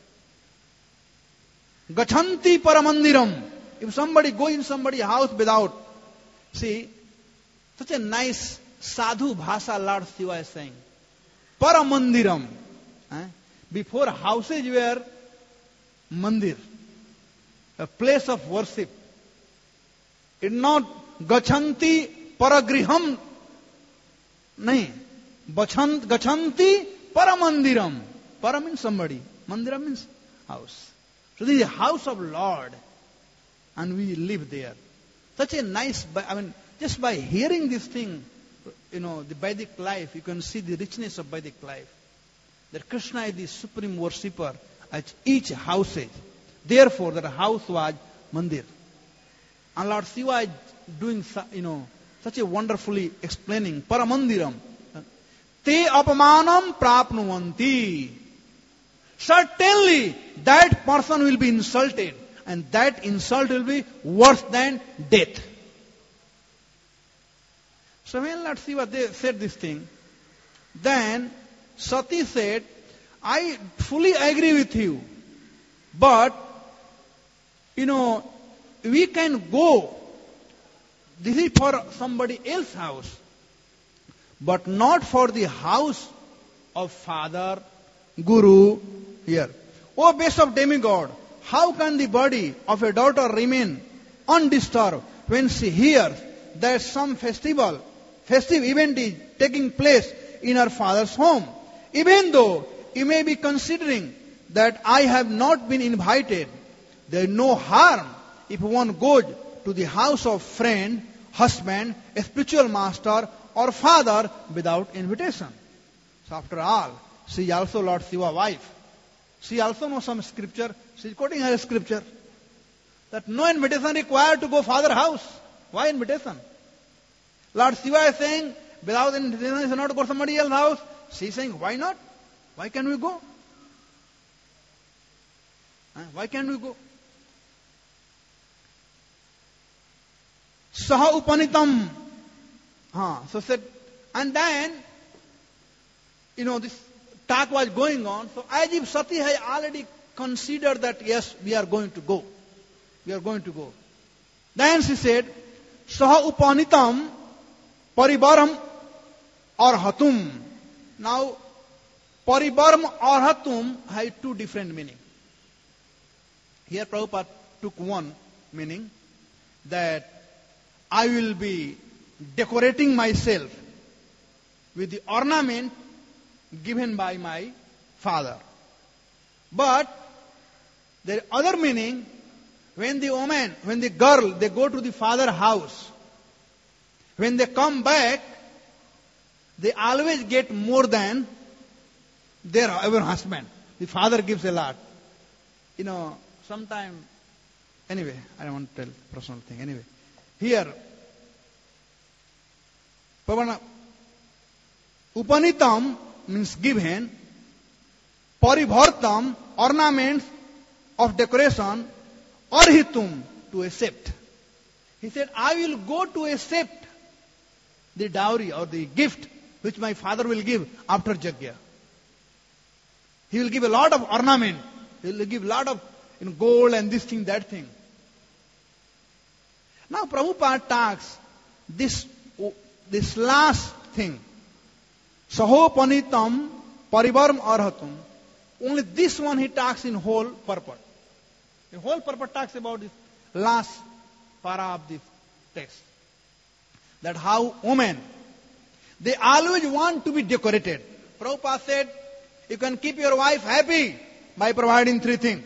gachanti paramandiram, if somebody goes in somebody's house without, see, such a nice sadhu bhasa Lord Shiva is saying. Paramandiram. Before houses were mandir, a place of worship. It's not gachanti paragriham. Nahi. Gachanti paramandiram. Para means somebody. Mandira means house. So this is a house of Lord. And we live there. Such a nice, just by hearing this thing, the Vedic life, you can see the richness of Vedic life. That Krishna is the supreme worshipper at each house. Therefore, that house was mandir. And Lord Shiva is doing, such a wonderfully explaining, paramandiram. Te apamanam prapnuvanti. Certainly, that person will be insulted. And that insult will be worse than death. So when Lord Shiva said this thing, then Sati said, I fully agree with you. But, we can go. This is for somebody else's house. But not for the house of Father, Guru, here. O base of demigod, how can the body of a daughter remain undisturbed when she hears that some festive event is taking place in her father's home? Even though you may be considering that I have not been invited, there is no harm if one goes to the house of friend, husband, a spiritual master, or father without invitation. So after all, she is also Lord Shiva's wife. She also knows some scripture. She is quoting her scripture. That no invitation required to go father's house. Why invitation? Lord Shiva is saying, without invitation is not to go to somebody else's house. She is saying, why not? Why can we go? Why can we go? Saha upanitam. So said, and then, this talk was going on. So as if Sati had already considered that, yes, we are going to go. We are going to go. Then she said, Saha upanitam paribaram arhatum. Now, paribaram arhatum has two different meanings. Here Prabhupada took one meaning, that I will be decorating myself with the ornament given by my father. But there is other meaning, when the girl, they go to the father's house, when they come back, they always get more than their husband. The father gives a lot. Sometime, anyway, I don't want to tell personal thing. Anyway, here, upanitam means given, paribhartam, ornaments of decoration, arhitum, to accept. He said, I will go to accept the dowry or the gift which my father will give after Yajna. He will give a lot of ornament. He will give a lot of gold and this thing, that thing. Now Prabhupada talks this last thing. Sahopanitam parivaram arhatum. Only this one he talks in whole purport. The whole purport talks about this last para of this text. That how women, they always want to be decorated. Prabhupada said, you can keep your wife happy by providing three things.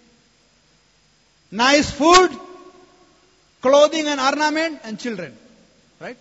Nice food, clothing and ornament, and children. Right?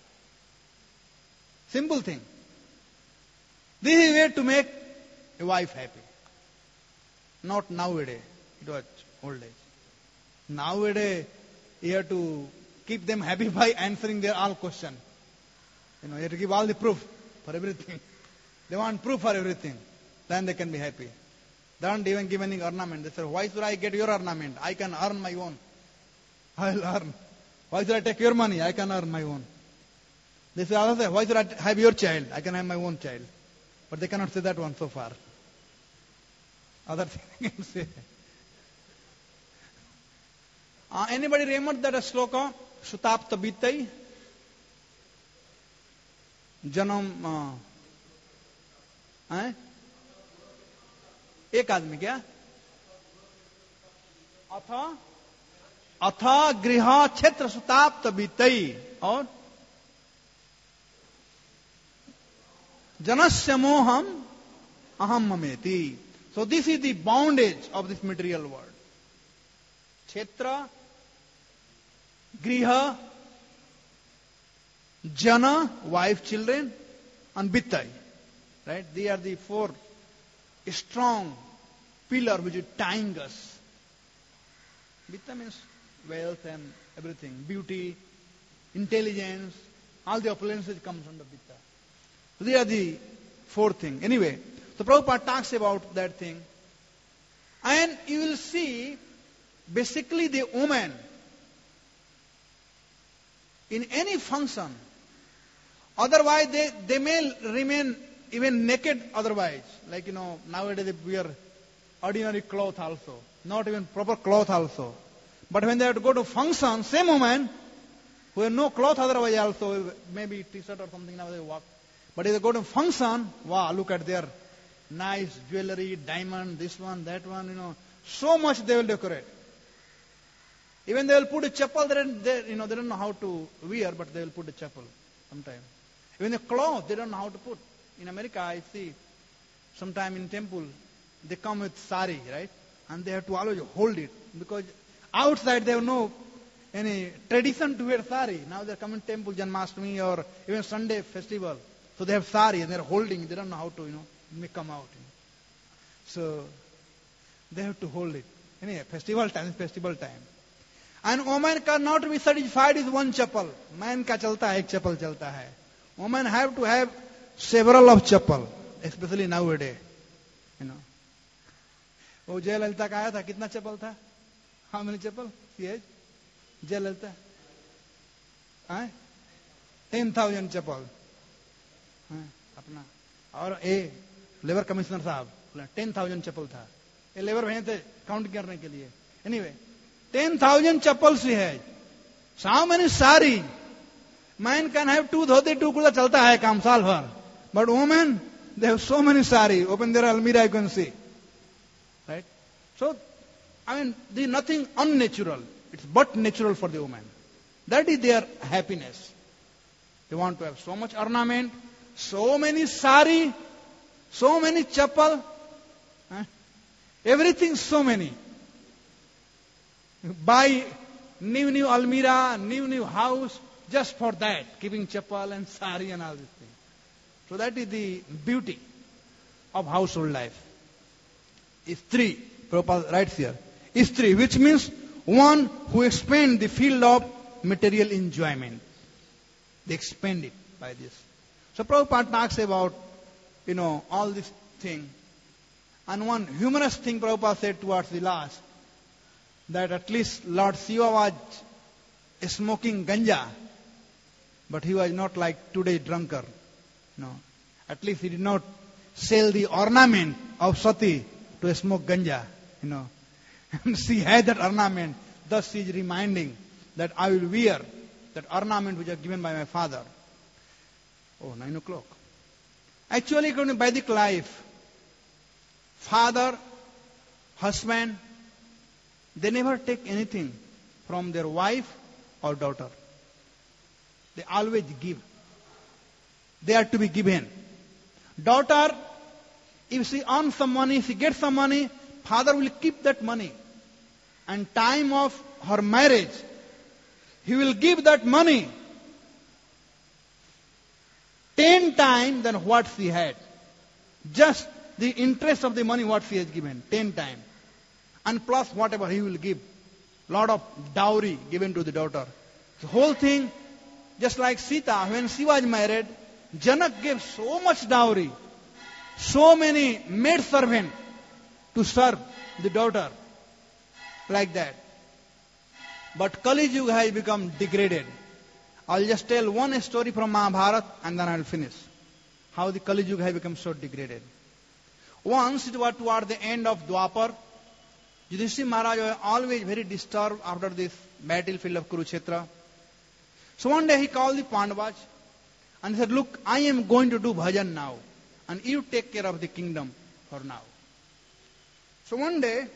Simple thing. This is a way to make a wife happy. Not nowadays. It was old days. Nowadays, you have to keep them happy by answering their all questions. You have to give all the proof for everything. They want proof for everything. Then they can be happy. They don't even give any ornament. They say, why should I get your ornament? I can earn my own. I will earn. Why should I take your money? I can earn my own. They say, why should I have your child? I can have my own child. But they cannot say that one so far. Other thing they can say. Anybody remember that sloka? Sutapta Bittai? जन्म एक आदमी क्या अथ गृह क्षेत्र सुताप्त बीतई और जनस्य मोहम अहम ममेति. So this is the bondage of this material world. Kshetra, Griha, Jana, wife, children, and Bittai. Right? They are the four strong pillars which are tying us. Vitta means wealth and everything. Beauty, intelligence, all the opulences comes under Vitta. So they are the four things. Anyway, so Prabhupada talks about that thing. And you will see, basically the woman, in any function, otherwise they may remain even naked otherwise. Like, nowadays they wear ordinary cloth also. Not even proper cloth also. But when they have to go to function, same woman, who have no cloth otherwise also, maybe t-shirt or something, now they walk. But if they go to function, wow, look at their nice jewelry, diamond, this one, that one, so much they will decorate. Even they will put a chapel, they don't know how to wear, but they will put a chapel sometime. Even the cloth, they don't know how to put. In America, I see, sometime in temple, they come with sari, right? And they have to always hold it, because outside they have no any tradition to wear sari. Now they come in temple, Janmashtami or even Sunday festival. So they have sari and they are holding, they don't know how to, make come out. So they have to hold it. Anyway, festival time. And woman cannot be satisfied with one chapel. Man ka chalta hai, ek chapel chalta hai. Women have to have several of chapel, especially nowadays. वो जयललिता का आया था, कितना चप्पल था? How many चप्पल? जयललिता 10,000 चप्पल अपना. और labour commissioner साहब 10,000 चप्पल था. ये लेबर भैया थे काउंट करने के लिए. Anyway, 10,000 चप्पल से है. So many sari. Man can have 2 धोती 2 कुर्ता चलता है काम साल भर. But women, they have so many sari. Open their almirah, you can see. Right? So, there is nothing unnatural. It's but natural for the woman. That is their happiness. They want to have so much ornament, so many sari, so many chapel, everything so many. Buy new almirah, new house, just for that, keeping chapel and sari and all these things. So that is the beauty of household life. Istri, Prabhupada writes here, Istri, which means one who expands the field of material enjoyment. They expand it by this. So Prabhupada talks about, all this thing. And one humorous thing Prabhupada said towards the last, that at least Lord Shiva was smoking ganja, but he was not like today drunkard. No. At least he did not sell the ornament of Sati to smoke ganja, And she had that ornament. Thus she is reminding that I will wear that ornament which was given by my father. 9 o'clock. Actually, according to Vedic life, father, husband, they never take anything from their wife or daughter. They always give. They are to be given. Daughter, if she earns some money, she gets some money, father will keep that money. And time of her marriage, he will give that money 10 times than what she had. Just the interest of the money what she has given, 10 times. And plus whatever he will give. Lot of dowry given to the daughter. The whole thing, just like Sita, when she was married, Janak gave so much dowry, so many maid servants to serve the daughter, like that. But Kali Yuga has become degraded. I'll just tell one story from Mahabharata and then I'll finish. How the Kali Yuga has become so degraded. Once it was toward the end of Dwapar, Yudhishthira Maharaj was always very disturbed after this battlefield of Kurukshetra. So one day he called the Pandavas And he said, look, I am going to do bhajan now. And you take care of the kingdom for now. So one day,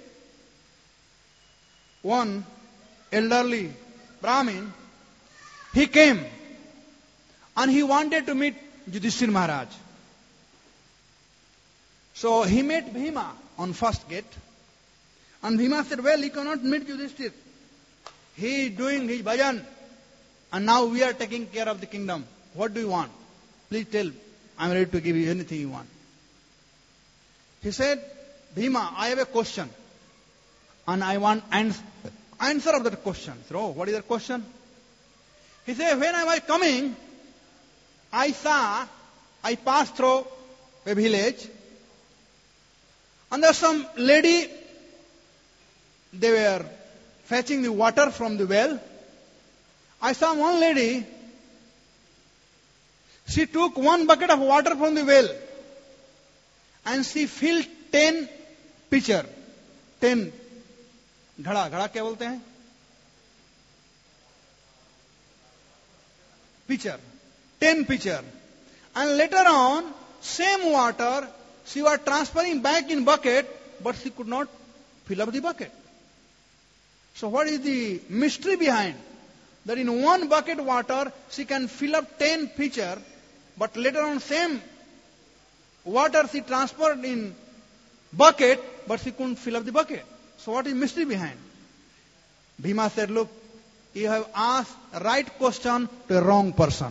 one elderly Brahmin, he came and he wanted to meet Yudhishthira Maharaj. So he met Bhima on first gate. And Bhima said, well, you cannot meet Yudhishthira. He is doing his bhajan. And now we are taking care of the kingdom. What do you want? Please tell. I am ready to give you anything you want. He said, Bhima, I have a question. And I want answer of that question. I said, oh, what is that question? He said, when I was coming, I passed through a village. And there was some lady, they were fetching the water from the well. I saw one lady, she took one bucket of water from the well and she filled 10 pitcher. 10 घड़ा क्या बोलते हैं? Pitcher. 10 pitcher. And later on, same water, she was transferring back in bucket, but she could not fill up the bucket. So what is the mystery behind? That in one bucket water, she can fill up 10 pitcher, but later on same water she transferred in bucket, but she couldn't fill up the bucket. So what is mystery behind? Bhima said, look, you have asked the right question to a wrong person.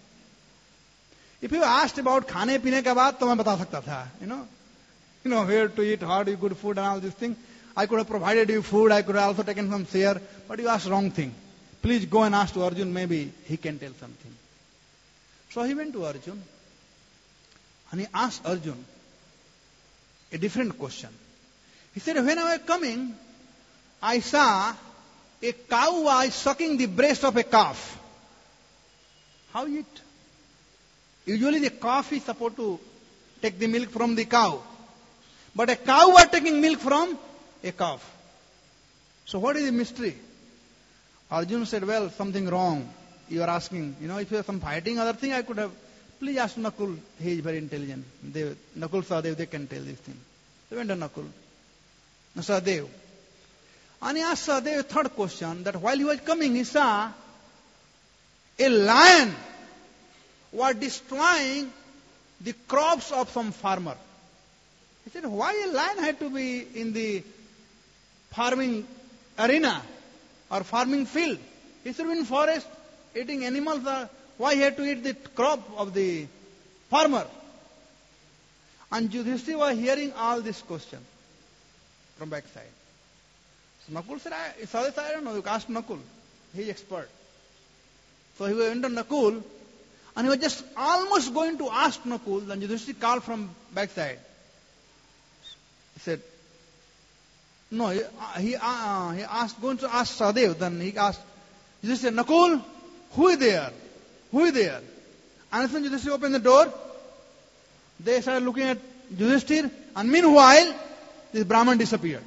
If you asked about खाने पीने का बात, तो मैं बता सकता था, you know where to eat, how to eat good food and all these things. I could have provided you food, I could have also taken some share, but you asked wrong thing. Please go and ask to Arjun, maybe he can tell something. So he went to Arjun and he asked Arjun a different question. He said, when I was coming, I saw a cow was sucking the breast of a calf. How it? Usually the calf is supposed to take the milk from the cow. But a cow was taking milk from a calf. So what is the mystery? Arjun said, well, something wrong. You are asking, if you have some fighting, other thing, I could have. Please ask Nakul. He is very intelligent. Nakul, Sahadev, they can tell this thing. They went to Nakul. Sahadev. And he asked Sahadev a third question, that while he was coming, he saw a lion was destroying the crops of some farmer. He said, why a lion had to be in the farming arena or farming field? He said, in forest, eating animals, why he had to eat the crop of the farmer? And Yudhishthira was hearing all this question from backside. So Nakul said, I don't know, you ask Nakul. He is expert. So he went to Nakul, and he was just almost going to ask Nakul, then Yudhishthira called from backside. He said, no, he asked, going to ask Sahadev, then he asked, Yudhishthira, Nakul, who is there? Who is there? And then Yudhishthira opened the door. They started looking at Yudhishthira, and meanwhile, this Brahman disappeared.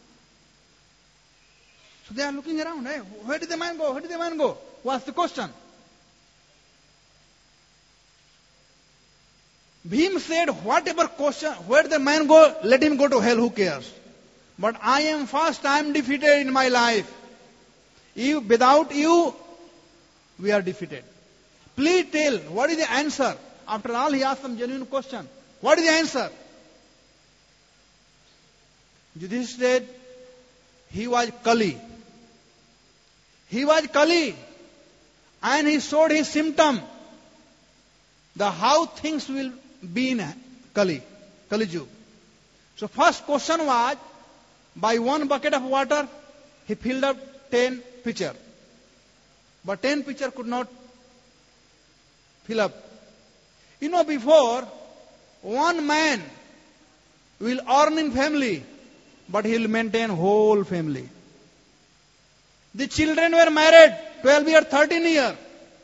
So they are looking around. Hey, where did the man go? Where did the man go? What's the question? Bhim said, whatever question, where the man go, let him go to hell, who cares? But I am first time defeated in my life. Without you, we are defeated. Please tell, what is the answer? After all, he asked some genuine question. What is the answer? Yudhishthira said, he was Kali. He was Kali. And he showed his symptom. How things will be in Kali Yuga. So first question was, by one bucket of water, he filled up 10 pitcher. But 10 pitcher could not fill up. Before, one man will earn in family, but he will maintain whole family. The children were married, 12 years, 13 years.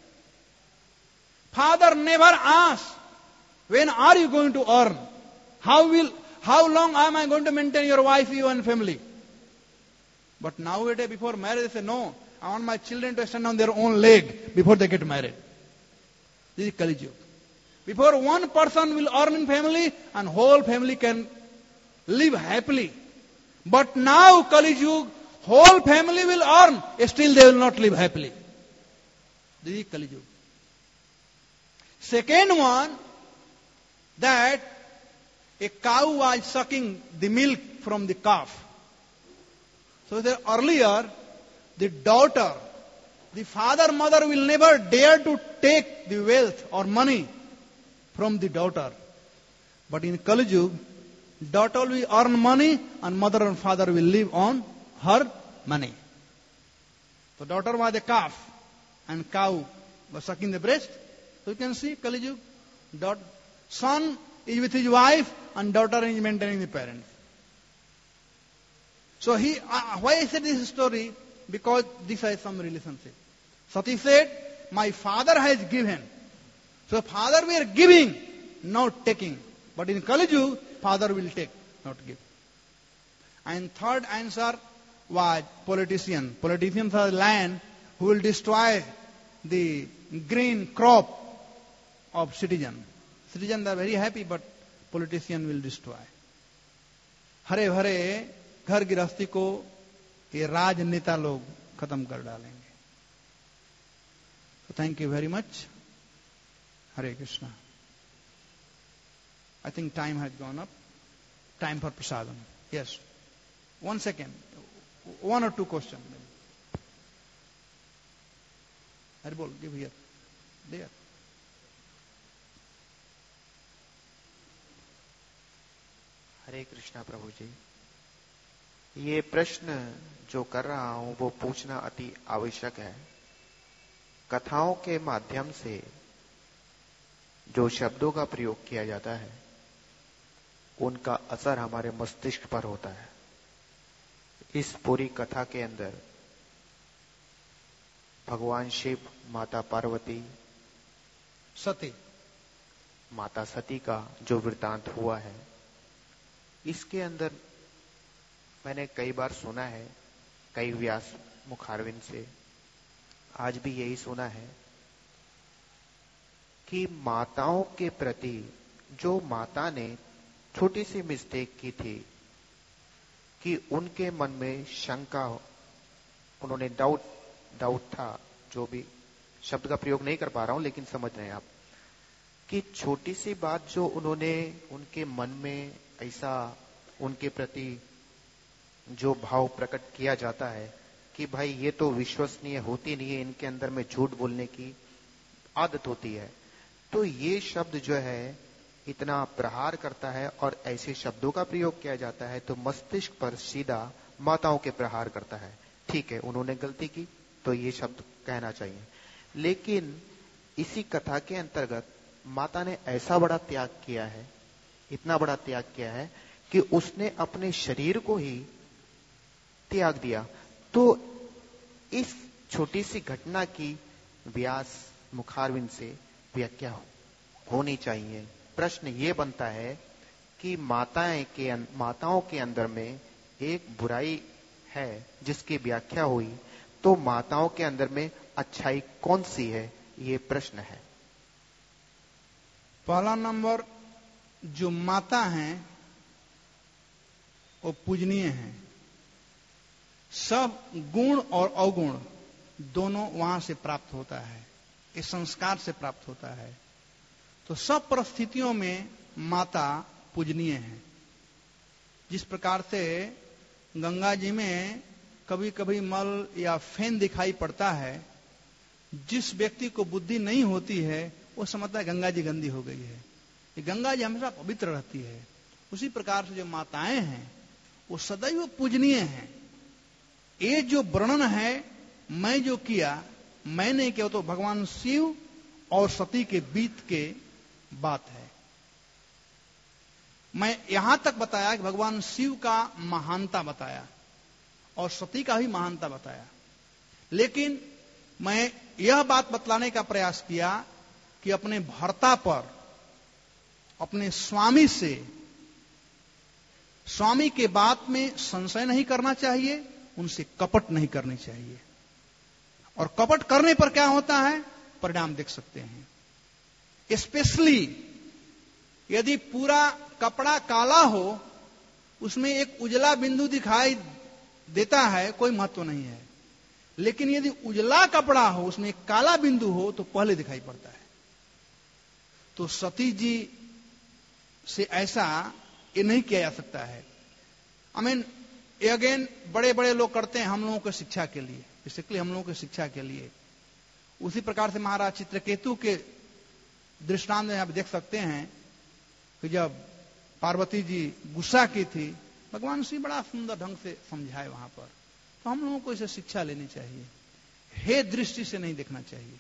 Father never asked, when are you going to earn? How long am I going to maintain your wife, you and family? But nowadays, before marriage, they say, no, I want my children to stand on their own leg before they get married. This is Kali Yuga. Before, one person will earn in family and whole family can live happily. But now Kali Yuga, whole family will earn, still they will not live happily. This is Kali Yuga. Second one, that a cow was sucking the milk from the calf. So that earlier, the daughter, the father, mother will never dare to take the wealth or money from the daughter. But in Kali Yuga, daughter will earn money and mother and father will live on her money. So daughter was a calf and cow was sucking the breast. So you can see Kali Yuga, son is with his wife and daughter is maintaining the parents. So why I said this story? Because this has some relationship. Sati said, my father has given. So father we are giving, not taking. But in Kali Yuga, father will take, not give. And third answer was politician. Politicians are land who will destroy the green crop of citizen. Citizens are very happy, but politician will destroy. हरे भरे घर गृहस्थी को ये राजनेता लोग खत्म कर डालेंगे. So thank you very much. Hare Krishna. I think time has gone up. Time for prasadam. Yes. 1 second. 1 or 2 questions. Haribol, give here. There. हरे कृष्णा प्रभु जी, ये प्रश्न जो कर रहा हूं वो पूछना अति आवश्यक है. कथाओं के माध्यम से जो शब्दों का प्रयोग किया जाता है उनका असर हमारे मस्तिष्क पर होता है. इस पूरी कथा के अंदर भगवान शिव, माता पार्वती, सती, माता सती का जो वृतांत हुआ है, इसके अंदर मैंने कई बार सुना है, कई व्यास मुखारविंद से, आज भी यही सुना है कि माताओं के प्रति जो माता ने छोटी सी मिस्टेक की थी कि उनके मन में शंका, उन्होंने डाउट था, जो भी शब्द का प्रयोग नहीं कर पा रहा हूं लेकिन समझ रहे हैं आप, कि छोटी सी बात जो उन्होंने उनके मन में ऐसा उनके प्रति जो भाव प्रकट किया जाता है कि भाई ये तो विश्वसनीय होती नहीं है, इनके अंदर में झूठ बोलने की आदत होती है, तो ये शब्द जो है इतना प्रहार करता है और ऐसे शब्दों का प्रयोग किया जाता है तो मस्तिष्क पर सीधा माताओं के प्रहार करता है. ठीक है, उन्होंने गलती की तो ये शब्द कहना चाहिए, लेकिन इसी कथा के अंतर्गत माता ने ऐसा बड़ा त्याग किया है, इतना बड़ा त्याग किया है कि उसने अपने शरीर को ही त्याग दिया. तो इस छोटी सी घटना की व्यास मुखारविंद से व्याख्या होनी चाहिए. प्रश्न ये बनता है कि माताओं के अंदर में एक बुराई है जिसकी व्याख्या हुई, तो माताओं के अंदर में अच्छाई कौन सी है, ये प्रश्न है. पहला नंबर, जो माता हैं वो पूजनीय हैं. सब गुण और अवगुण दोनों वहां से प्राप्त होता है, इस संस्कार से प्राप्त होता है. तो सब परिस्थितियों में माता पूजनीय है. जिस प्रकार से गंगा जी में कभी कभी मल या फेन दिखाई पड़ता है, जिस व्यक्ति को बुद्धि नहीं होती है वो समझता है गंगा जी गंदी हो गई है. ये गंगा जी हमेशा पवित्र रहती है. उसी प्रकार से जो माताएं हैं वो सदैव पूजनीय हैं. ये जो वर्णन है, मैं जो किया, मैं नहीं किया, तो भगवान शिव और सती के बीच के बात है. मैं यहां तक बताया कि भगवान शिव का महानता बताया और सती का भी महानता बताया, लेकिन मैं यह बात बतलाने का प्रयास किया कि अपने भर्ता पर, अपने स्वामी से, स्वामी के बात में संशय नहीं करना चाहिए, उनसे कपट नहीं करनी चाहिए. और कपट करने पर क्या होता है, परिणाम देख सकते हैं. स्पेशली यदि पूरा कपड़ा काला हो, उसमें एक उजला बिंदु दिखाई देता है, कोई महत्व नहीं है। लेकिन यदि उजला कपड़ा हो, उसमें एक काला बिंदु हो, तो पहले दिखाई पड़ता है। तो सती जी से ऐसा ये नहीं किया जा सकता है। आई मीन अगेन बड़े बड़े लोग करते हैं हम लोगों की शिक्षा के लिए, बेसिकली हम लोगों की शिक्षा के लिए। उसी प्रकार से महाराज चित्रकेतु के दृष्टांत में आप देख सकते हैं कि जब पार्वती जी गुस्सा की थी, भगवान श्री बड़ा सुंदर ढंग से समझाए वहां पर। तो हम लोगों को इसे शिक्षा लेनी चाहिए, हे दृष्टि से नहीं देखना चाहिए।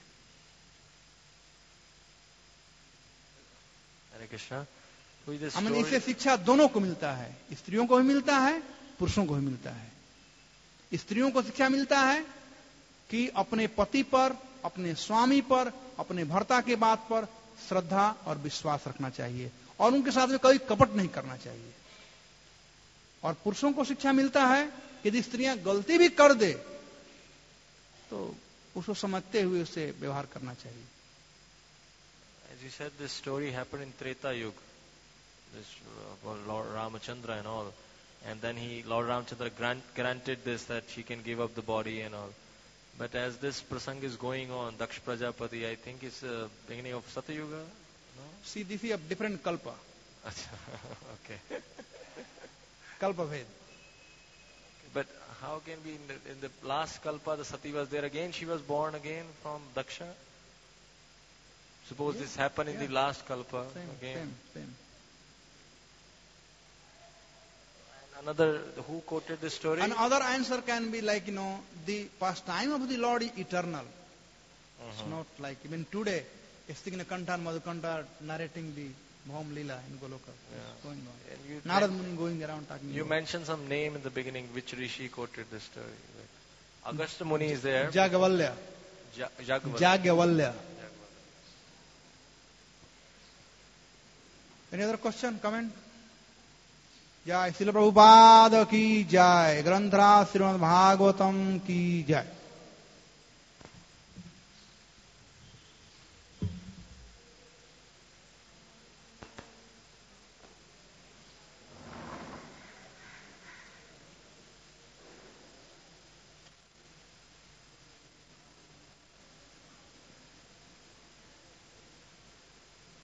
हरे कृष्णा। इससे शिक्षा दोनों को मिलता है, स्त्रियों को भी मिलता है, पुरुषों को भी मिलता है। स्त्रियों को शिक्षा मिलता है कि अपने पति पर, अपने स्वामी पर, अपने भर्ता के बात पर श्रद्धा और विश्वास रखना चाहिए और उनके साथ में कभी कपट नहीं करना चाहिए। और पुरुषों को शिक्षा मिलता है यदि स्त्रियां गलती भी कर दे तो उसको समझते हुए उससे व्यवहार करना चाहिए। As you said, this story happened in Treta Yuga, this Lord Ramachandra and all, and then Lord Ramachandra granted this that she can give up the body and all. But as this prasang is going on, Daksh Prajapati, I think it's the beginning of Satyuga. No? See, this is a different kalpa. Okay. Kalpa Ved. But how can be in the last kalpa the Sati was there again? She was born again from Daksha. Suppose this happened in the last kalpa again. Same. Another, who quoted this story? Another answer can be like, the pastime of the Lord is eternal. It's not like even today, Estigna Kanta and Madhukanta narrating the Bhaum Leela in Goloka. Going on. Narad Muni going around talking. You mentioned some name in the beginning, which Rishi quoted this story. Agastya Muni is there. Jagavalya. Jagavalya. Any other question, comment? जय श्रील प्रभुपाद की जय, ग्रंथराज श्रीमद् भागवतम की जय।